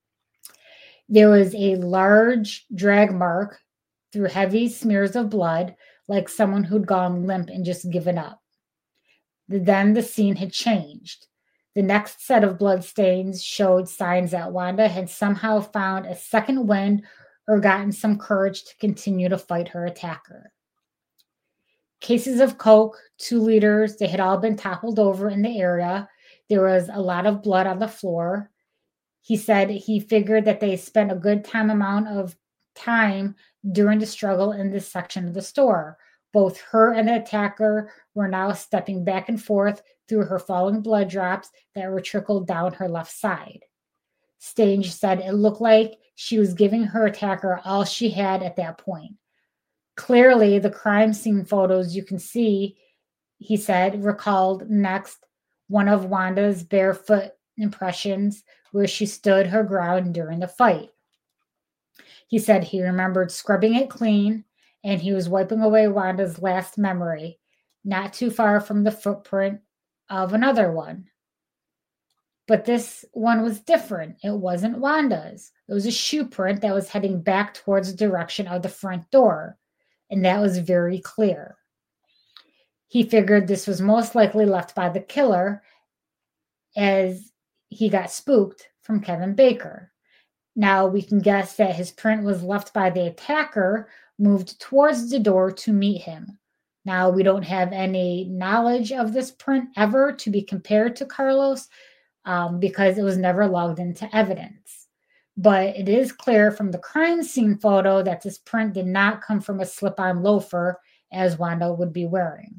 There was a large drag mark through heavy smears of blood, like someone who'd gone limp and just given up. Then the scene had changed. The next set of blood stains showed signs that Wanda had somehow found a second wind or gotten some courage to continue to fight her attacker. Cases of Coke, 2 liters, they had all been toppled over in the area. There was a lot of blood on the floor. He said he figured that they spent a good amount of time during the struggle in this section of the store. Both her and the attacker were now stepping back and forth through her falling blood drops that were trickled down her left side. Stange said it looked like she was giving her attacker all she had at that point. Clearly, the crime scene photos you can see, he said, recalled next one of Wanda's barefoot impressions where she stood her ground during the fight. He said he remembered scrubbing it clean and he was wiping away Wanda's last memory, not too far from the footprint of another one. But this one was different. It wasn't Wanda's. It was a shoe print that was heading back towards the direction of the front door, and that was very clear. He figured this was most likely left by the killer as he got spooked from Kevin Baker. Now we can guess that his print was left by the attacker, moved towards the door to meet him. Now we don't have any knowledge of this print ever to be compared to Carlos because it was never logged into evidence. But it is clear from the crime scene photo that this print did not come from a slip-on loafer as Wanda would be wearing.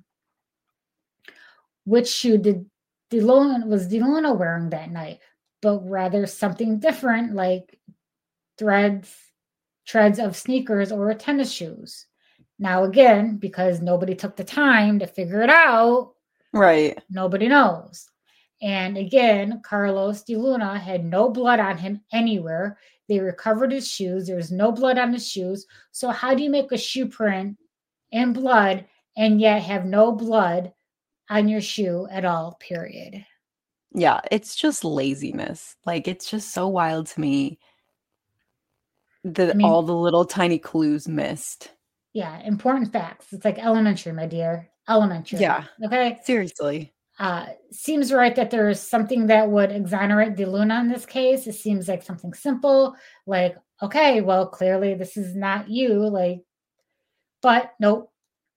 Which shoe was DeLuna wearing that night? But rather something different like treads of sneakers or tennis shoes. Now again, because nobody took the time to figure it out, right? Nobody knows. And again, Carlos DeLuna had no blood on him anywhere. They recovered his shoes. There was no blood on his shoes. So how do you make a shoe print in blood and yet have no blood on your shoe at all, period? Yeah, it's just laziness. Like, it's just so wild to me that all the little tiny clues missed. Yeah, important facts. It's like elementary, my dear. Elementary. Yeah. Okay? Seriously. Seems right that there is something that would exonerate DeLuna in this case. It seems like something simple, like, okay, well, clearly this is not you, but nope.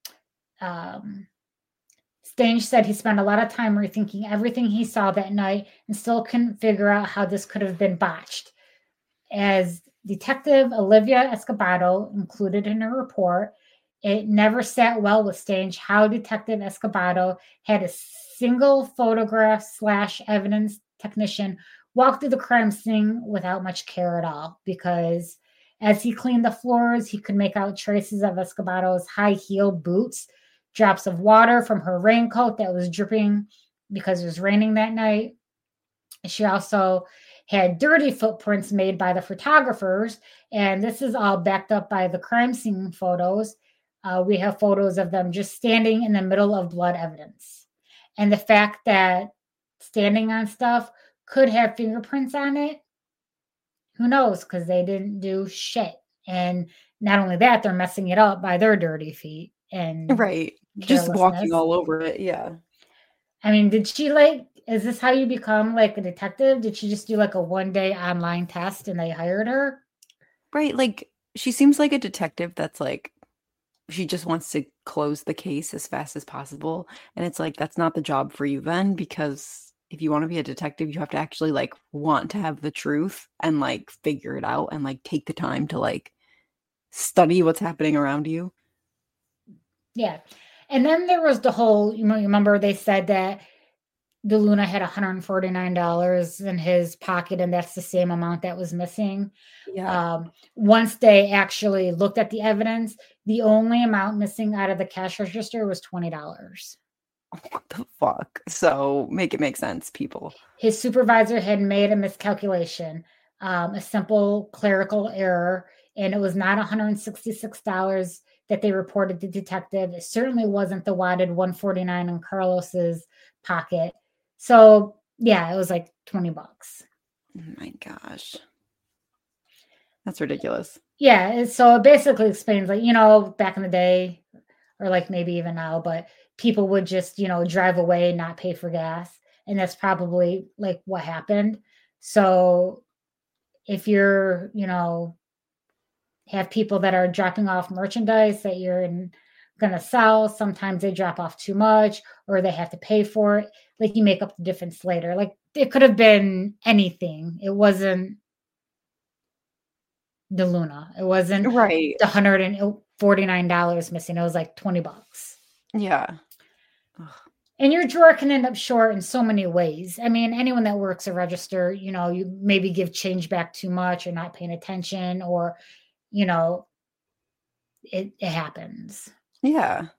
Stange said he spent a lot of time rethinking everything he saw that night and still couldn't figure out how this could have been botched. As Detective Olivia Escobedo included in her report, it never sat well with Stange how Detective Escobedo had a single photograph/evidence technician walk through the crime scene without much care at all, because as he cleaned the floors, he could make out traces of Escobedo's high-heeled boots, drops of water from her raincoat that was dripping because it was raining that night. She also had dirty footprints made by the photographers, and this is all backed up by the crime scene photos. We have photos of them just standing in the middle of blood evidence. And the fact that standing on stuff could have fingerprints on it, who knows, because they didn't do shit. And not only that, they're messing it up by their dirty feet. And right. Just walking all over it. Yeah. I mean, did she is this how you become like a detective? Did she just do like a 1-day online test and they hired her? Right. Like, she seems like a detective that's like, she just wants to close the case as fast as possible. And it's like, that's not the job for you then, because if you want to be a detective, you have to actually like want to have the truth and like figure it out and like take the time to like study what's happening around you. Yeah. And then there was the whole, you remember they said that DeLuna had $149 in his pocket, and that's the same amount that was missing. Yeah. Once they actually looked at the evidence, the only amount missing out of the cash register was $20. What the fuck? So make it make sense, people. His supervisor had made a miscalculation, a simple clerical error, and it was not $166 that they reported to detective. It certainly wasn't the wadded 149 in Carlos's pocket. So yeah, it was like $20. Oh my gosh. That's ridiculous. Yeah, so it basically explains, like, you know, back in the day, or like maybe even now, but people would just, you know, drive away and not pay for gas. And that's probably like what happened. So if you're, you know, have people that are dropping off merchandise that you're going to sell, sometimes they drop off too much or they have to pay for it. Like, you make up the difference later. Like, it could have been anything. It wasn't the Luna. It wasn't Right. the $149 missing. It was like $20. Yeah. Ugh. And your drawer can end up short in so many ways. I mean, anyone that works a register, you know, you maybe give change back too much or not paying attention, or, you know, it happens. Yeah.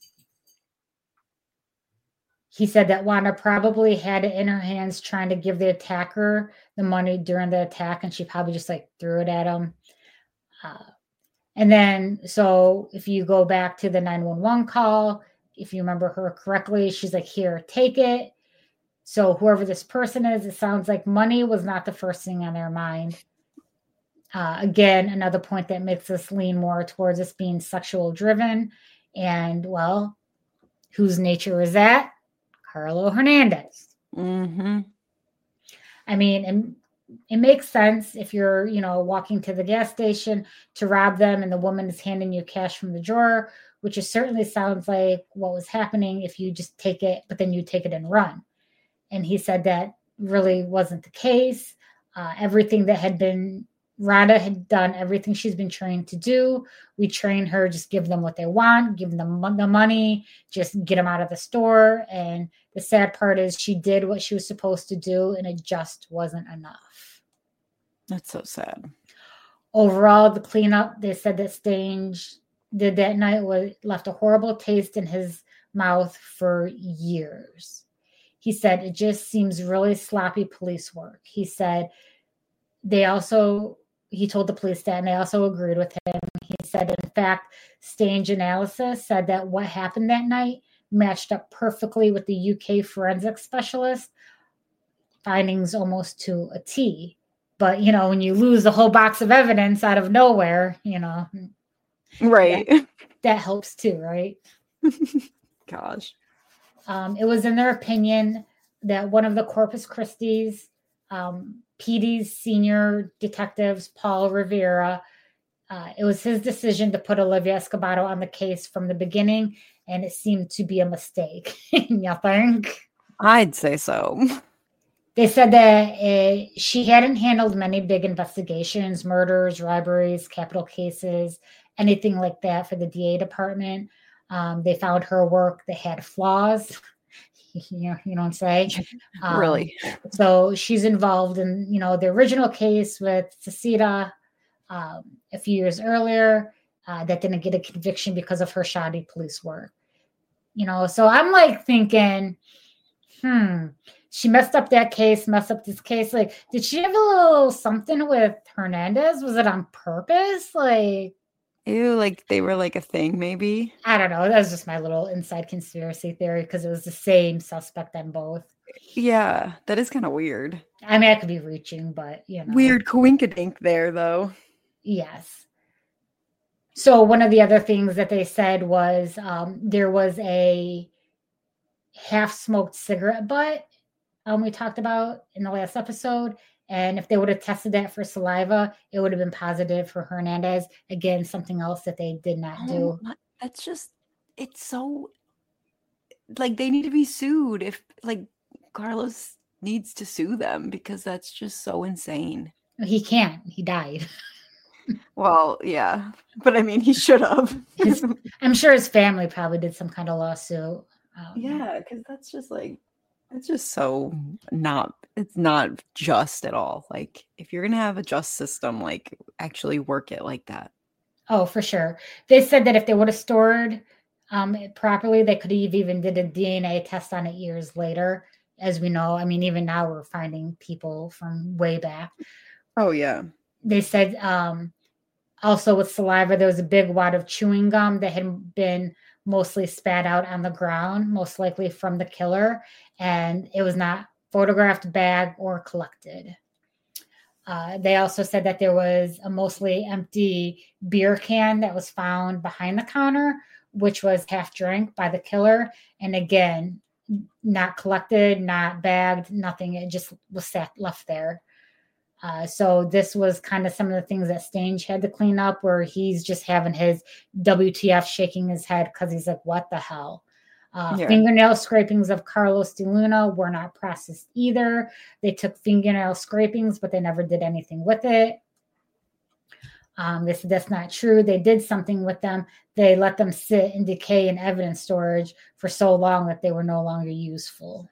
He said that Wanda probably had it in her hands trying to give the attacker the money during the attack, and she probably just like threw it at him. And then, so if you go back to the 911 call, if you remember her correctly, she's like, here, take it. So whoever this person is, it sounds like money was not the first thing on their mind. Again, another point that makes us lean more towards this being sexual driven. And, well, whose nature is that? Carlo Hernandez. Mm-hmm. I mean, it makes sense if you're, you know, walking to the gas station to rob them and the woman is handing you cash from the drawer, which is certainly sounds like what was happening if you just take it, but then you take it and run. And he said that really wasn't the case. Everything that had been, Rhonda had done everything she's been trained to do. We train her, just give them what they want, give them the money, just get them out of the store. And the sad part is she did what she was supposed to do, and it just wasn't enough. That's so sad. Overall, the cleanup, they said that Stange did that night left a horrible taste in his mouth for years. He said, it just seems really sloppy police work. He said, he told the police that, and they also agreed with him. He said, in fact, Stange analysis said that what happened that night matched up perfectly with the UK forensic specialist findings almost to a T. But, you know, when you lose a whole box of evidence out of nowhere, you know. Right. That helps too, right? Gosh. It was in their opinion that one of the Corpus Christi's PD's senior detectives, Paul Rivera, it was his decision to put Olivia Escobedo on the case from the beginning, and it seemed to be a mistake. You think? I'd say so. They said that she hadn't handled many big investigations, murders, robberies, capital cases, anything like that for the DA department. They found her work that had flaws. You know what I'm saying? Really? So she's involved in, you know, the original case with Cecita a few years earlier that didn't get a conviction because of her shoddy police work. You know, so I'm like thinking, she messed up that case, messed up this case. Like, did she have a little something with Hernandez? Was it on purpose? Like, ew, like they were like a thing, maybe? I don't know. That was just my little inside conspiracy theory because it was the same suspect on both. Yeah, that is kind of weird. I mean, I could be reaching, but, you know. Weird coinkadink there, though. Yes. So one of the other things that they said was there was a half-smoked cigarette butt we talked about in the last episode. And if they would have tested that for saliva, it would have been positive for Hernandez. Again, something else that they did not do. That's just, it's so, like, they need to be sued if, like, Carlos needs to sue them because that's just so insane. He can't. He died. Well, yeah. But I mean, he should have. I'm sure his family probably did some kind of lawsuit. Yeah, because that's just like, it's just so not, it's not just at all. Like, if you're going to have a just system, like, actually work it like that. Oh, for sure. They said that if they would have stored it properly, they could have even did a DNA test on it years later. As we know, I mean, even now we're finding people from way back. Oh, yeah. They said Also with saliva, there was a big wad of chewing gum that had been mostly spat out on the ground, most likely from the killer, and it was not photographed, bagged, or collected. They also said that there was a mostly empty beer can that was found behind the counter, which was half drank by the killer. And again, not collected, not bagged, nothing. It just was left there. So this was kind of some of the things that Stange had to clean up, where he's just having his WTF shaking his head because he's like, what the hell? Fingernail scrapings of Carlos de Luna were not processed either. They took fingernail scrapings, but they never did anything with it. They said that's not true. They did something with them. They let them sit and decay in evidence storage for so long that they were no longer useful.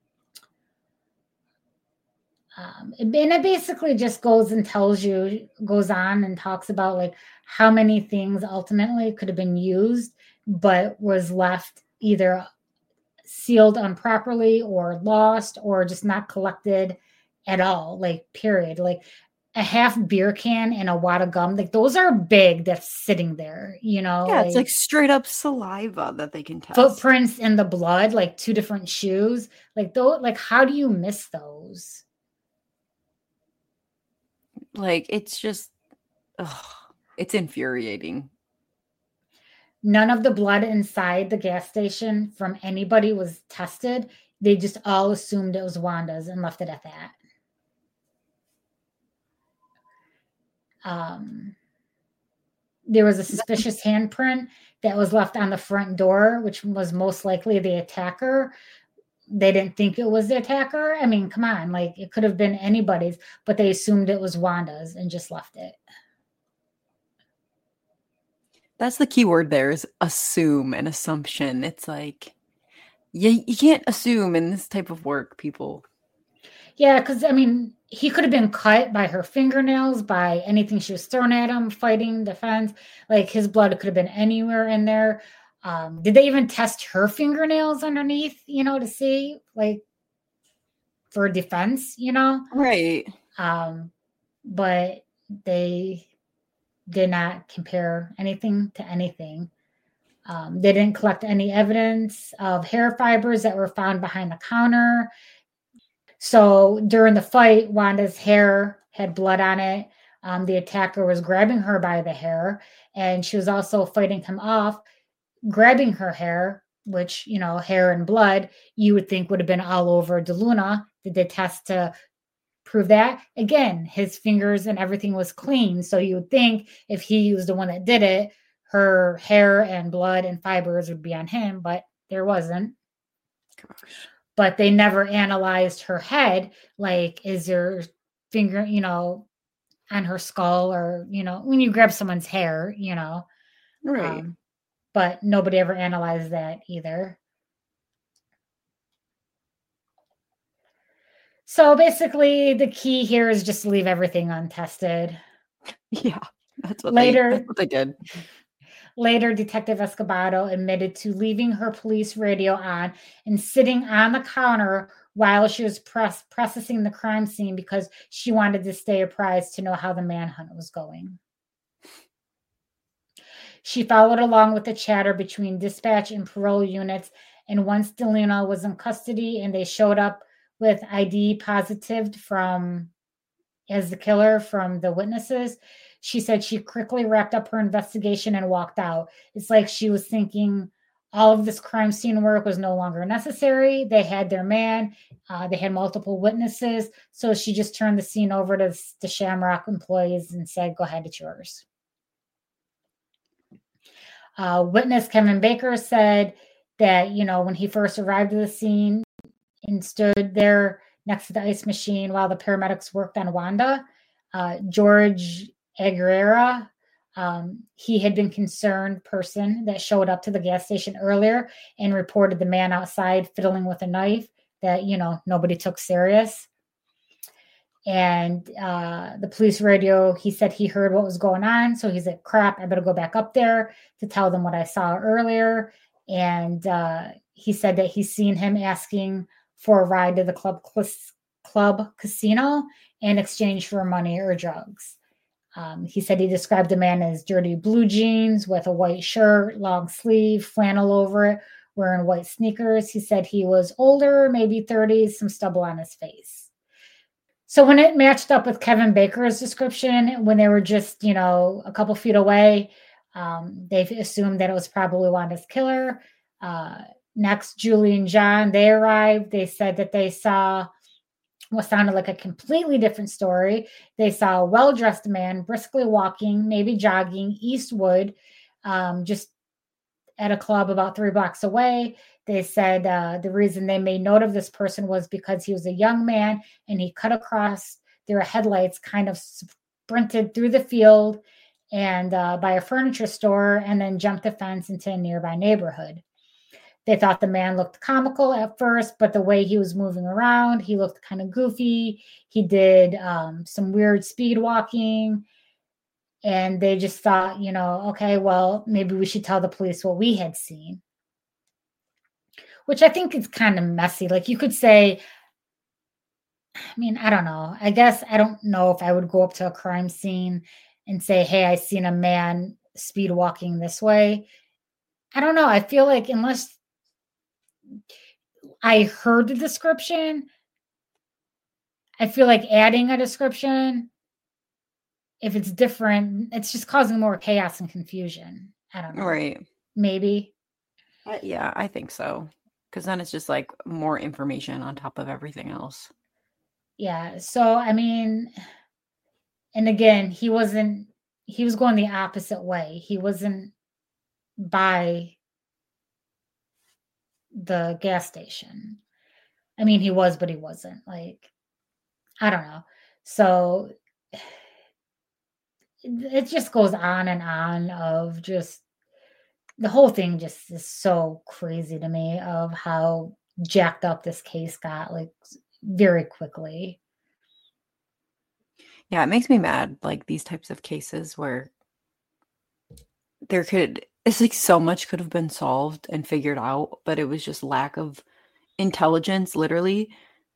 And it basically just goes on and talks about like how many things ultimately could have been used, but was left either sealed improperly or lost or just not collected at all, like period. Like a half beer can and a wad of gum, like those are big that's sitting there, Yeah, like, it's like straight up saliva that they can test. Footprints in the blood, like 2 different shoes, like those, like how do you miss those? Like it's just it's infuriating. None of the blood inside the gas station from anybody was tested. They just all assumed it was Wanda's and left it at that. There was a suspicious handprint that was left on the front door, which was most likely the attacker. They didn't think it was the attacker. I mean, come on, like it could have been anybody's, but they assumed it was Wanda's and just left it. That's the key word there, is assume and assumption. It's like, you can't assume in this type of work, people. Yeah, because I mean, he could have been cut by her fingernails, by anything she was thrown at him, fighting, defense. Like his blood could have been anywhere in there. Did they even test her fingernails underneath, to see, like, for defense, Right. But they did not compare anything to anything. They didn't collect any evidence of hair fibers that were found behind the counter. So during the fight, Wanda's hair had blood on it. The attacker was grabbing her by the hair, and she was also fighting him off, grabbing her hair, which, hair and blood, you would think would have been all over de Luna. Did they test to prove that? Again, his fingers and everything was clean. So you would think if he was the one that did it, her hair and blood and fibers would be on him, but there wasn't. Gosh. But they never analyzed her head. Like, is your finger, on her skull, or, when you grab someone's hair, Right. But nobody ever analyzed that either. So basically, the key here is just leave everything untested. Yeah, that's what they did. Later, Detective Escobedo admitted to leaving her police radio on and sitting on the counter while she was processing the crime scene because she wanted to stay apprised to know how the manhunt was going. She followed along with the chatter between dispatch and parole units, and once de Luna was in custody and they showed up with ID positive as the killer from the witnesses, she said she quickly wrapped up her investigation and walked out. It's like she was thinking all of this crime scene work was no longer necessary. They had their man. They had multiple witnesses. So she just turned the scene over to the Shamrock employees and said, go ahead, it's yours. Witness Kevin Baker said that, when he first arrived at the scene and stood there next to the ice machine while the paramedics worked on Wanda, George Aguilera, he had been concerned person that showed up to the gas station earlier and reported the man outside fiddling with a knife that, nobody took serious. And the police radio, he said he heard what was going on. So he's like, crap, I better go back up there to tell them what I saw earlier. And he said that he's seen him asking for a ride to the club casino in exchange for money or drugs. He said he described the man as dirty blue jeans with a white shirt, long sleeve, flannel over it, wearing white sneakers. He said he was older, maybe 30s, some stubble on his face. So when it matched up with Kevin Baker's description, when they were just, a couple feet away, they assumed that it was probably Wanda's killer. Next, Julie and John, they arrived. They said that they saw what sounded like a completely different story. They saw a well-dressed man briskly walking, maybe jogging, Eastwood, just at a club about 3 blocks away. They said the reason they made note of this person was because he was a young man and he cut across their headlights, kind of sprinted through the field and by a furniture store and then jumped the fence into a nearby neighborhood. They thought the man looked comical at first, but the way he was moving around, he looked kind of goofy. He did some weird speed walking. And they just thought, okay, well, maybe we should tell the police what we had seen. Which I think is kind of messy. Like you could say, I don't know. I guess I don't know if I would go up to a crime scene and say, hey, I seen a man speed walking this way. I don't know. I feel like unless I heard the description, I feel like adding a description, if it's different, it's just causing more chaos and confusion. I don't know. Right. Maybe. Yeah, I think so. Because then it's just like more information on top of everything else. Yeah. So, and again, he was going the opposite way. He wasn't by the gas station. He was, but he wasn't. Like, I don't know. So it just goes on and on of just the whole thing just is so crazy to me of how jacked up this case got, like, very quickly. Yeah, it makes me mad, like these types of cases where it's like so much could have been solved and figured out, but it was just lack of intelligence, literally,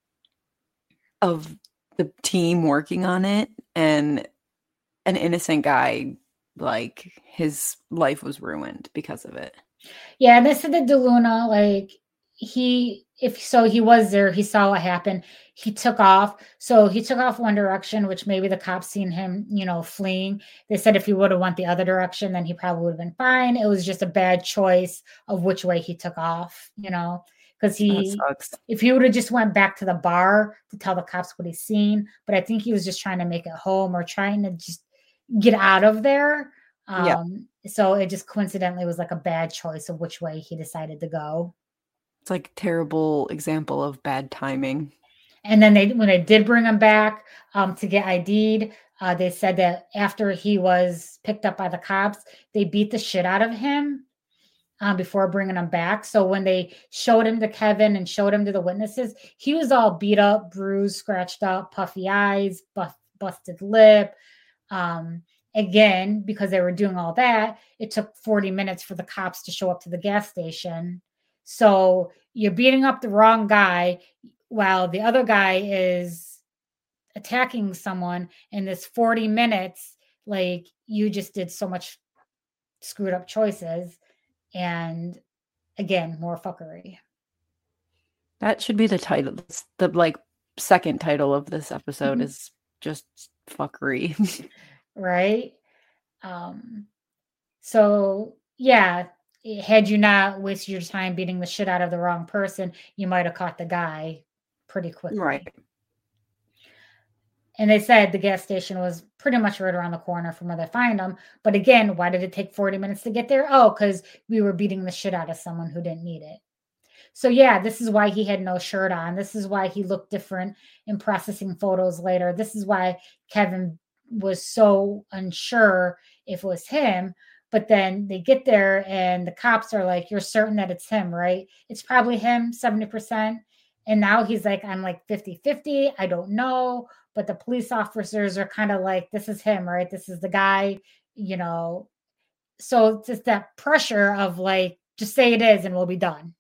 of the team working on it, and an innocent guy, like his life was ruined because of it. Yeah, and they said that DeLuna, like, he was there, he saw what happened, he took off. So he took off one direction, which maybe the cops seen him, fleeing. They said if he would have went the other direction, then he probably would have been fine. It was just a bad choice of which way he took off, because if he would have just went back to the bar to tell the cops what he's seen, but I think he was just trying to make it home or trying to just get out of there. Yeah. So it just coincidentally was like a bad choice of which way he decided to go. It's like a terrible example of bad timing. And then when they did bring him back to get ID'd, they said that after he was picked up by the cops, they beat the shit out of him before bringing him back. So when they showed him to Kevin and showed him to the witnesses, he was all beat up, bruised, scratched up, puffy eyes, busted lip. Again, because they were doing all that, it took 40 minutes for the cops to show up to the gas station. So you're beating up the wrong guy while the other guy is attacking someone in this 40 minutes. Like, you just did so much screwed up choices. And again, more fuckery. That should be the title. The second title of this episode is just fuckery. Right. So yeah, had you not wasted your time beating the shit out of the wrong person, you might have caught the guy pretty quickly. Right. And they said the gas station was pretty much right around the corner from where they find him. But again, why did it take 40 minutes to get there? Oh, because we were beating the shit out of someone who didn't need it. So yeah, this is why he had no shirt on. This is why he looked different in processing photos later. This is why Kevin was so unsure if it was him. But then they get there and the cops are like, you're certain that it's him, right? It's probably him, 70%. And now he's like, I'm like 50-50. I don't know. But the police officers are kind of like, this is him, right? This is the guy, So it's just that pressure of like, just say it is and we'll be done,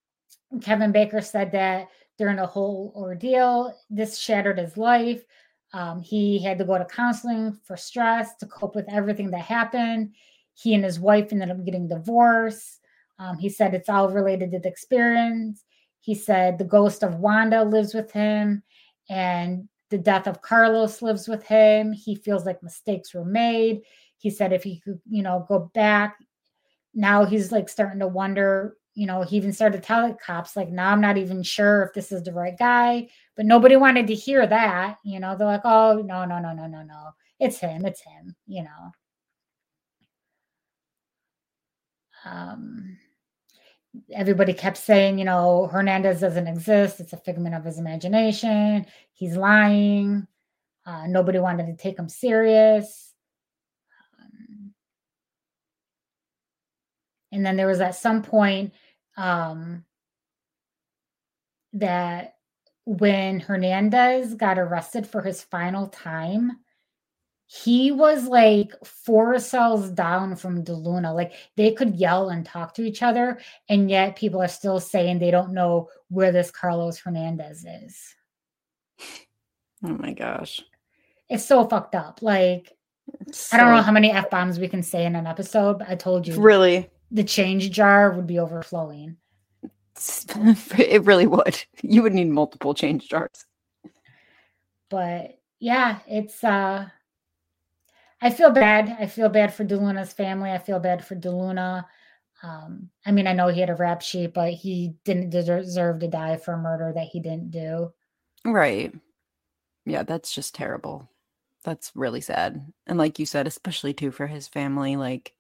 Kevin Baker said that during the whole ordeal, this shattered his life. He had to go to counseling for stress to cope with everything that happened. He and his wife ended up getting divorced. He said it's all related to the experience. He said the ghost of Wanda lives with him and the death of Carlos lives with him. He feels like mistakes were made. He said if he could, go back, now he's like starting to wonder, he even started telling cops, like, now I'm not even sure if this is the right guy. But nobody wanted to hear that. They're like, oh, no, no, no, no, no, no. It's him. Everybody kept saying, Hernandez doesn't exist. It's a figment of his imagination. He's lying. Nobody wanted to take him serious. And then there was at some point that when Hernandez got arrested for his final time, he was like 4 cells down from DeLuna. Like they could yell and talk to each other, and yet people are still saying they don't know where this Carlos Hernandez is. Oh my gosh. It's so fucked up. Like, I don't know how many F-bombs we can say in an episode, but I told you. Really? The change jar would be overflowing. It really would. You would need multiple change jars. But yeah, it's I feel bad. I feel bad for DeLuna's family. I feel bad for DeLuna. I mean, I know he had a rap sheet, but he didn't deserve to die for a murder that he didn't do. Right. Yeah, that's just terrible. That's really sad. And like you said, especially too for his family, like,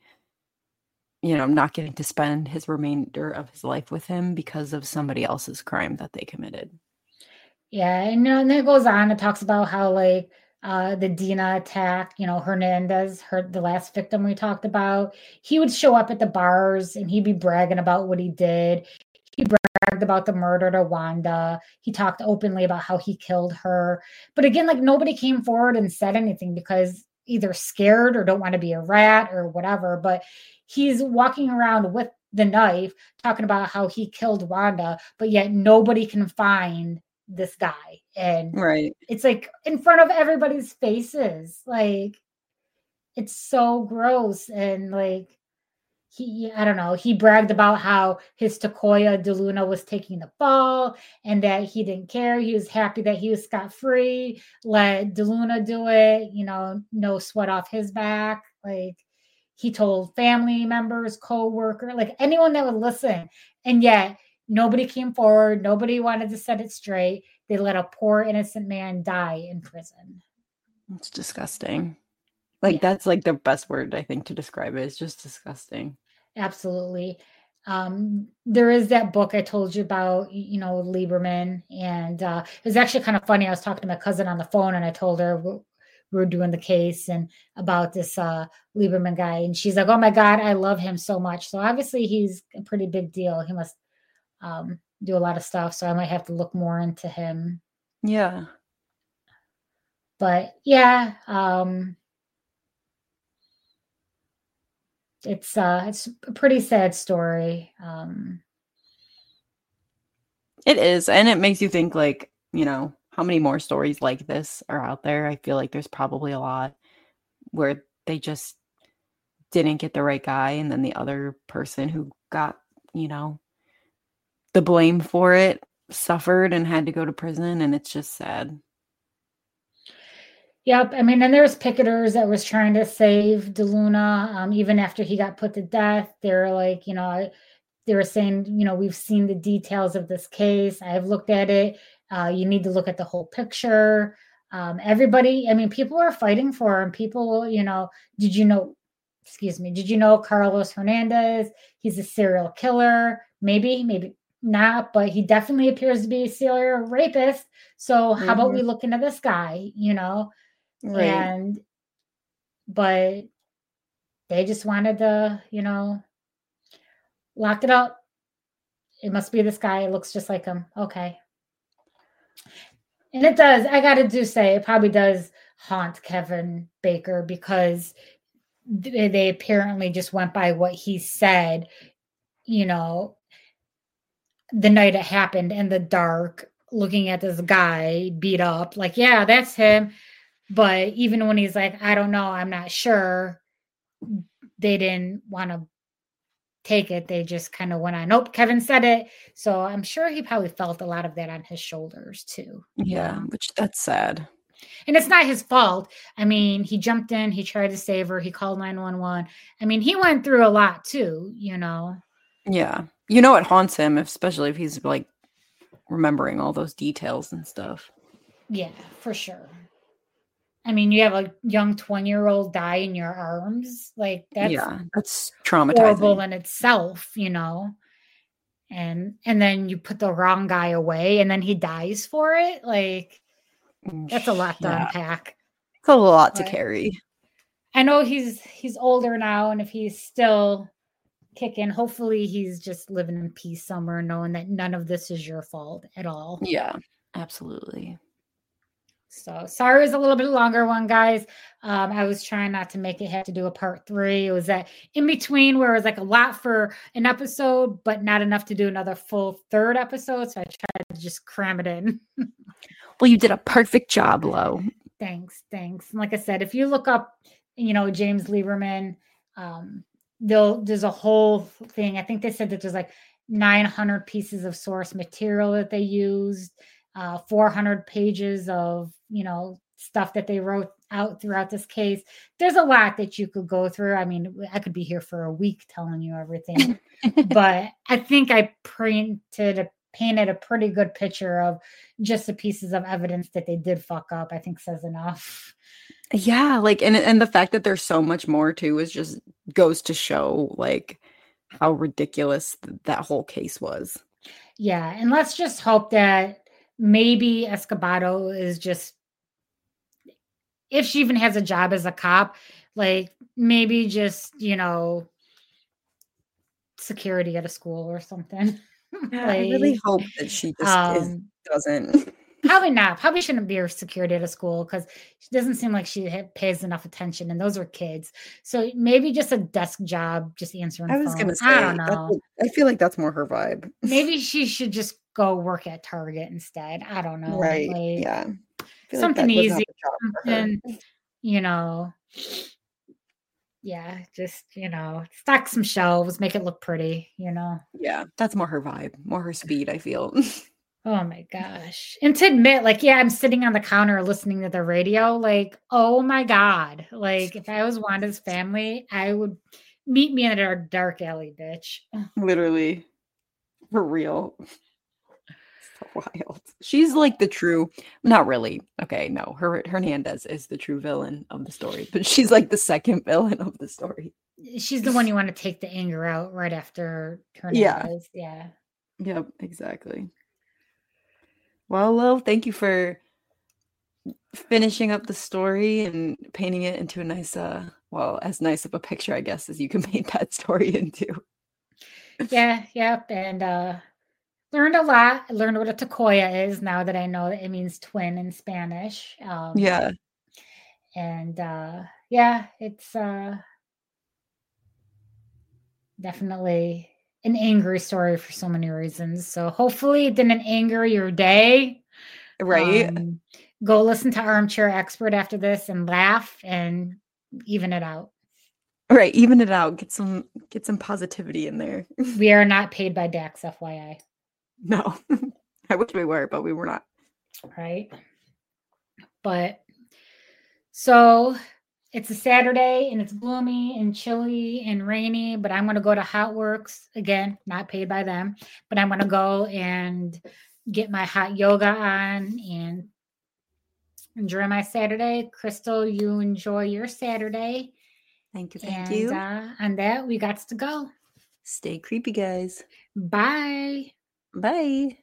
not getting to spend his remainder of his life with him because of somebody else's crime that they committed. Yeah, and then it goes on. It talks about how like the Dina attack, Hernandez, the last victim we talked about, he would show up at the bars and he'd be bragging about what he did. He bragged about the murder to Wanda. He talked openly about how he killed her. But again, like nobody came forward and said anything because either scared or don't want to be a rat or whatever. But he's walking around with the knife talking about how he killed Wanda, but yet nobody can find this guy. And right. It's like in front of everybody's faces. Like it's so gross. And like I don't know, he bragged about how his Takoya DeLuna was taking the fall and that he didn't care. He was happy that he was scot-free, let DeLuna do it, no sweat off his back. Like he told family members, co-worker, like anyone that would listen. And yet nobody came forward. Nobody wanted to set it straight. They let a poor innocent man die in prison. It's disgusting. Like, that's like the best word I think to describe it. It's just disgusting. Absolutely. There is that book I told you about, Lieberman. And it was actually kind of funny. I was talking to my cousin on the phone and I told her we were doing the case and about this Lieberman guy. And she's like, oh my God, I love him so much. So obviously he's a pretty big deal. He must do a lot of stuff. So I might have to look more into him. Yeah. But yeah, it's a pretty sad story. It is, and it makes you think, like, how many more stories like this are out there. I feel like there's probably a lot where they just didn't get the right guy, and then the other person who got, the blame for it suffered and had to go to prison, and it's just sad. Yep. I mean, and there's picketers that was trying to save DeLuna. Even after he got put to death, they're like, they were saying, we've seen the details of this case. I've looked at it. You need to look at the whole picture. Everybody, I mean, people are fighting for him. People, did you know Carlos Hernandez? He's a serial killer. Maybe not, but he definitely appears to be a serial rapist. So how about we look into this guy, Right. But they just wanted to, lock it up. It must be this guy. It looks just like him. Okay. And it does. I got to say, it probably does haunt Kevin Baker because they apparently just went by what he said, the night it happened in the dark, looking at this guy beat up. Like, yeah, that's him. But even when he's like, I don't know, I'm not sure, they didn't want to take it. They just kind of went on, nope, Kevin said it. So I'm sure he probably felt a lot of that on his shoulders too. Yeah, which that's sad. And it's not his fault. I mean, he jumped in, he tried to save her, he called 911. I mean, he went through a lot too, you know. Yeah. You know, it haunts him, especially if he's like remembering all those details and stuff. Yeah, for sure. I mean, you have a young 20-year-old die in your arms. Like that's traumatizing. Horrible in itself, you know. And then you put the wrong guy away and then he dies for it. Like, that's a lot to unpack. It's a lot to carry. I know he's older now, and if he's still kicking, hopefully he's just living in peace somewhere, knowing that none of this is your fault at all. Yeah, absolutely. So sorry, it was a little bit longer one, guys. I was trying not to make it have to do a part 3. It was that in between where it was like a lot for an episode, but not enough to do another full 3rd episode. So I tried to just cram it in. Well, you did a perfect job, Lo. Thanks. And like I said, if you look up, you know, James Lieberman, there's a whole thing. I think they said that there's like 900 pieces of source material that they used. 400 pages of, you know, stuff that they wrote out throughout this case. There's a lot that you could go through. I mean, I could be here for a week telling you everything, but I think I painted a pretty good picture of just the pieces of evidence that they did fuck up. I think says enough. Yeah, like, and the fact that there's so much more too is just goes to show like how ridiculous that whole case was. Yeah, and let's just hope that maybe Escobedo is just, if she even has a job as a cop, like maybe just, you know, security at a school or something. Yeah, I really hope that she just doesn't. Probably not. Probably shouldn't be her security at a school because she doesn't seem like she pays enough attention, and those are kids. So maybe just a desk job, just answering phones. I was going to say, I don't know. I feel like that's more her vibe. Maybe she should just go work at Target instead. I don't know. Right. Like, yeah. Something easy. Something, you know. Yeah, just, you know, stock some shelves, make it look pretty, you know. Yeah, that's more her vibe, more her speed, I feel. Oh my gosh. And to admit, like, yeah, I'm sitting on the counter listening to the radio. Like, oh my God. Like, if I was Wanda's family, I would meet me in a dark alley, bitch. Literally. For real. So wild. She's like the true, not really. Okay, no. Hernandez is the true villain of the story, but she's like the second villain of the story. She's the one you want to take the anger out right after Hernandez. Yeah. Yep, exactly. Well, Lo, thank you for finishing up the story and painting it into a nice, as nice of a picture, I guess, as you can paint that story into. Yeah, yep. And learned a lot. I learned what a takoya is now that I know that it means twin in Spanish. Yeah. And yeah, it's definitely an angry story for so many reasons. So hopefully it didn't anger your day. Right. Go listen to Armchair Expert after this and laugh and even it out. Right. Even it out. Get some positivity in there. We are not paid by Dax, FYI. No. I wish we were, but we were not. Right. But so it's a Saturday and it's gloomy and chilly and rainy, but I'm going to go to Hot Works again, not paid by them, but I'm going to go and get my hot yoga on and enjoy my Saturday. Crystal, you enjoy your Saturday. Thank you. On that, we got to go. Stay creepy, guys. Bye. Bye.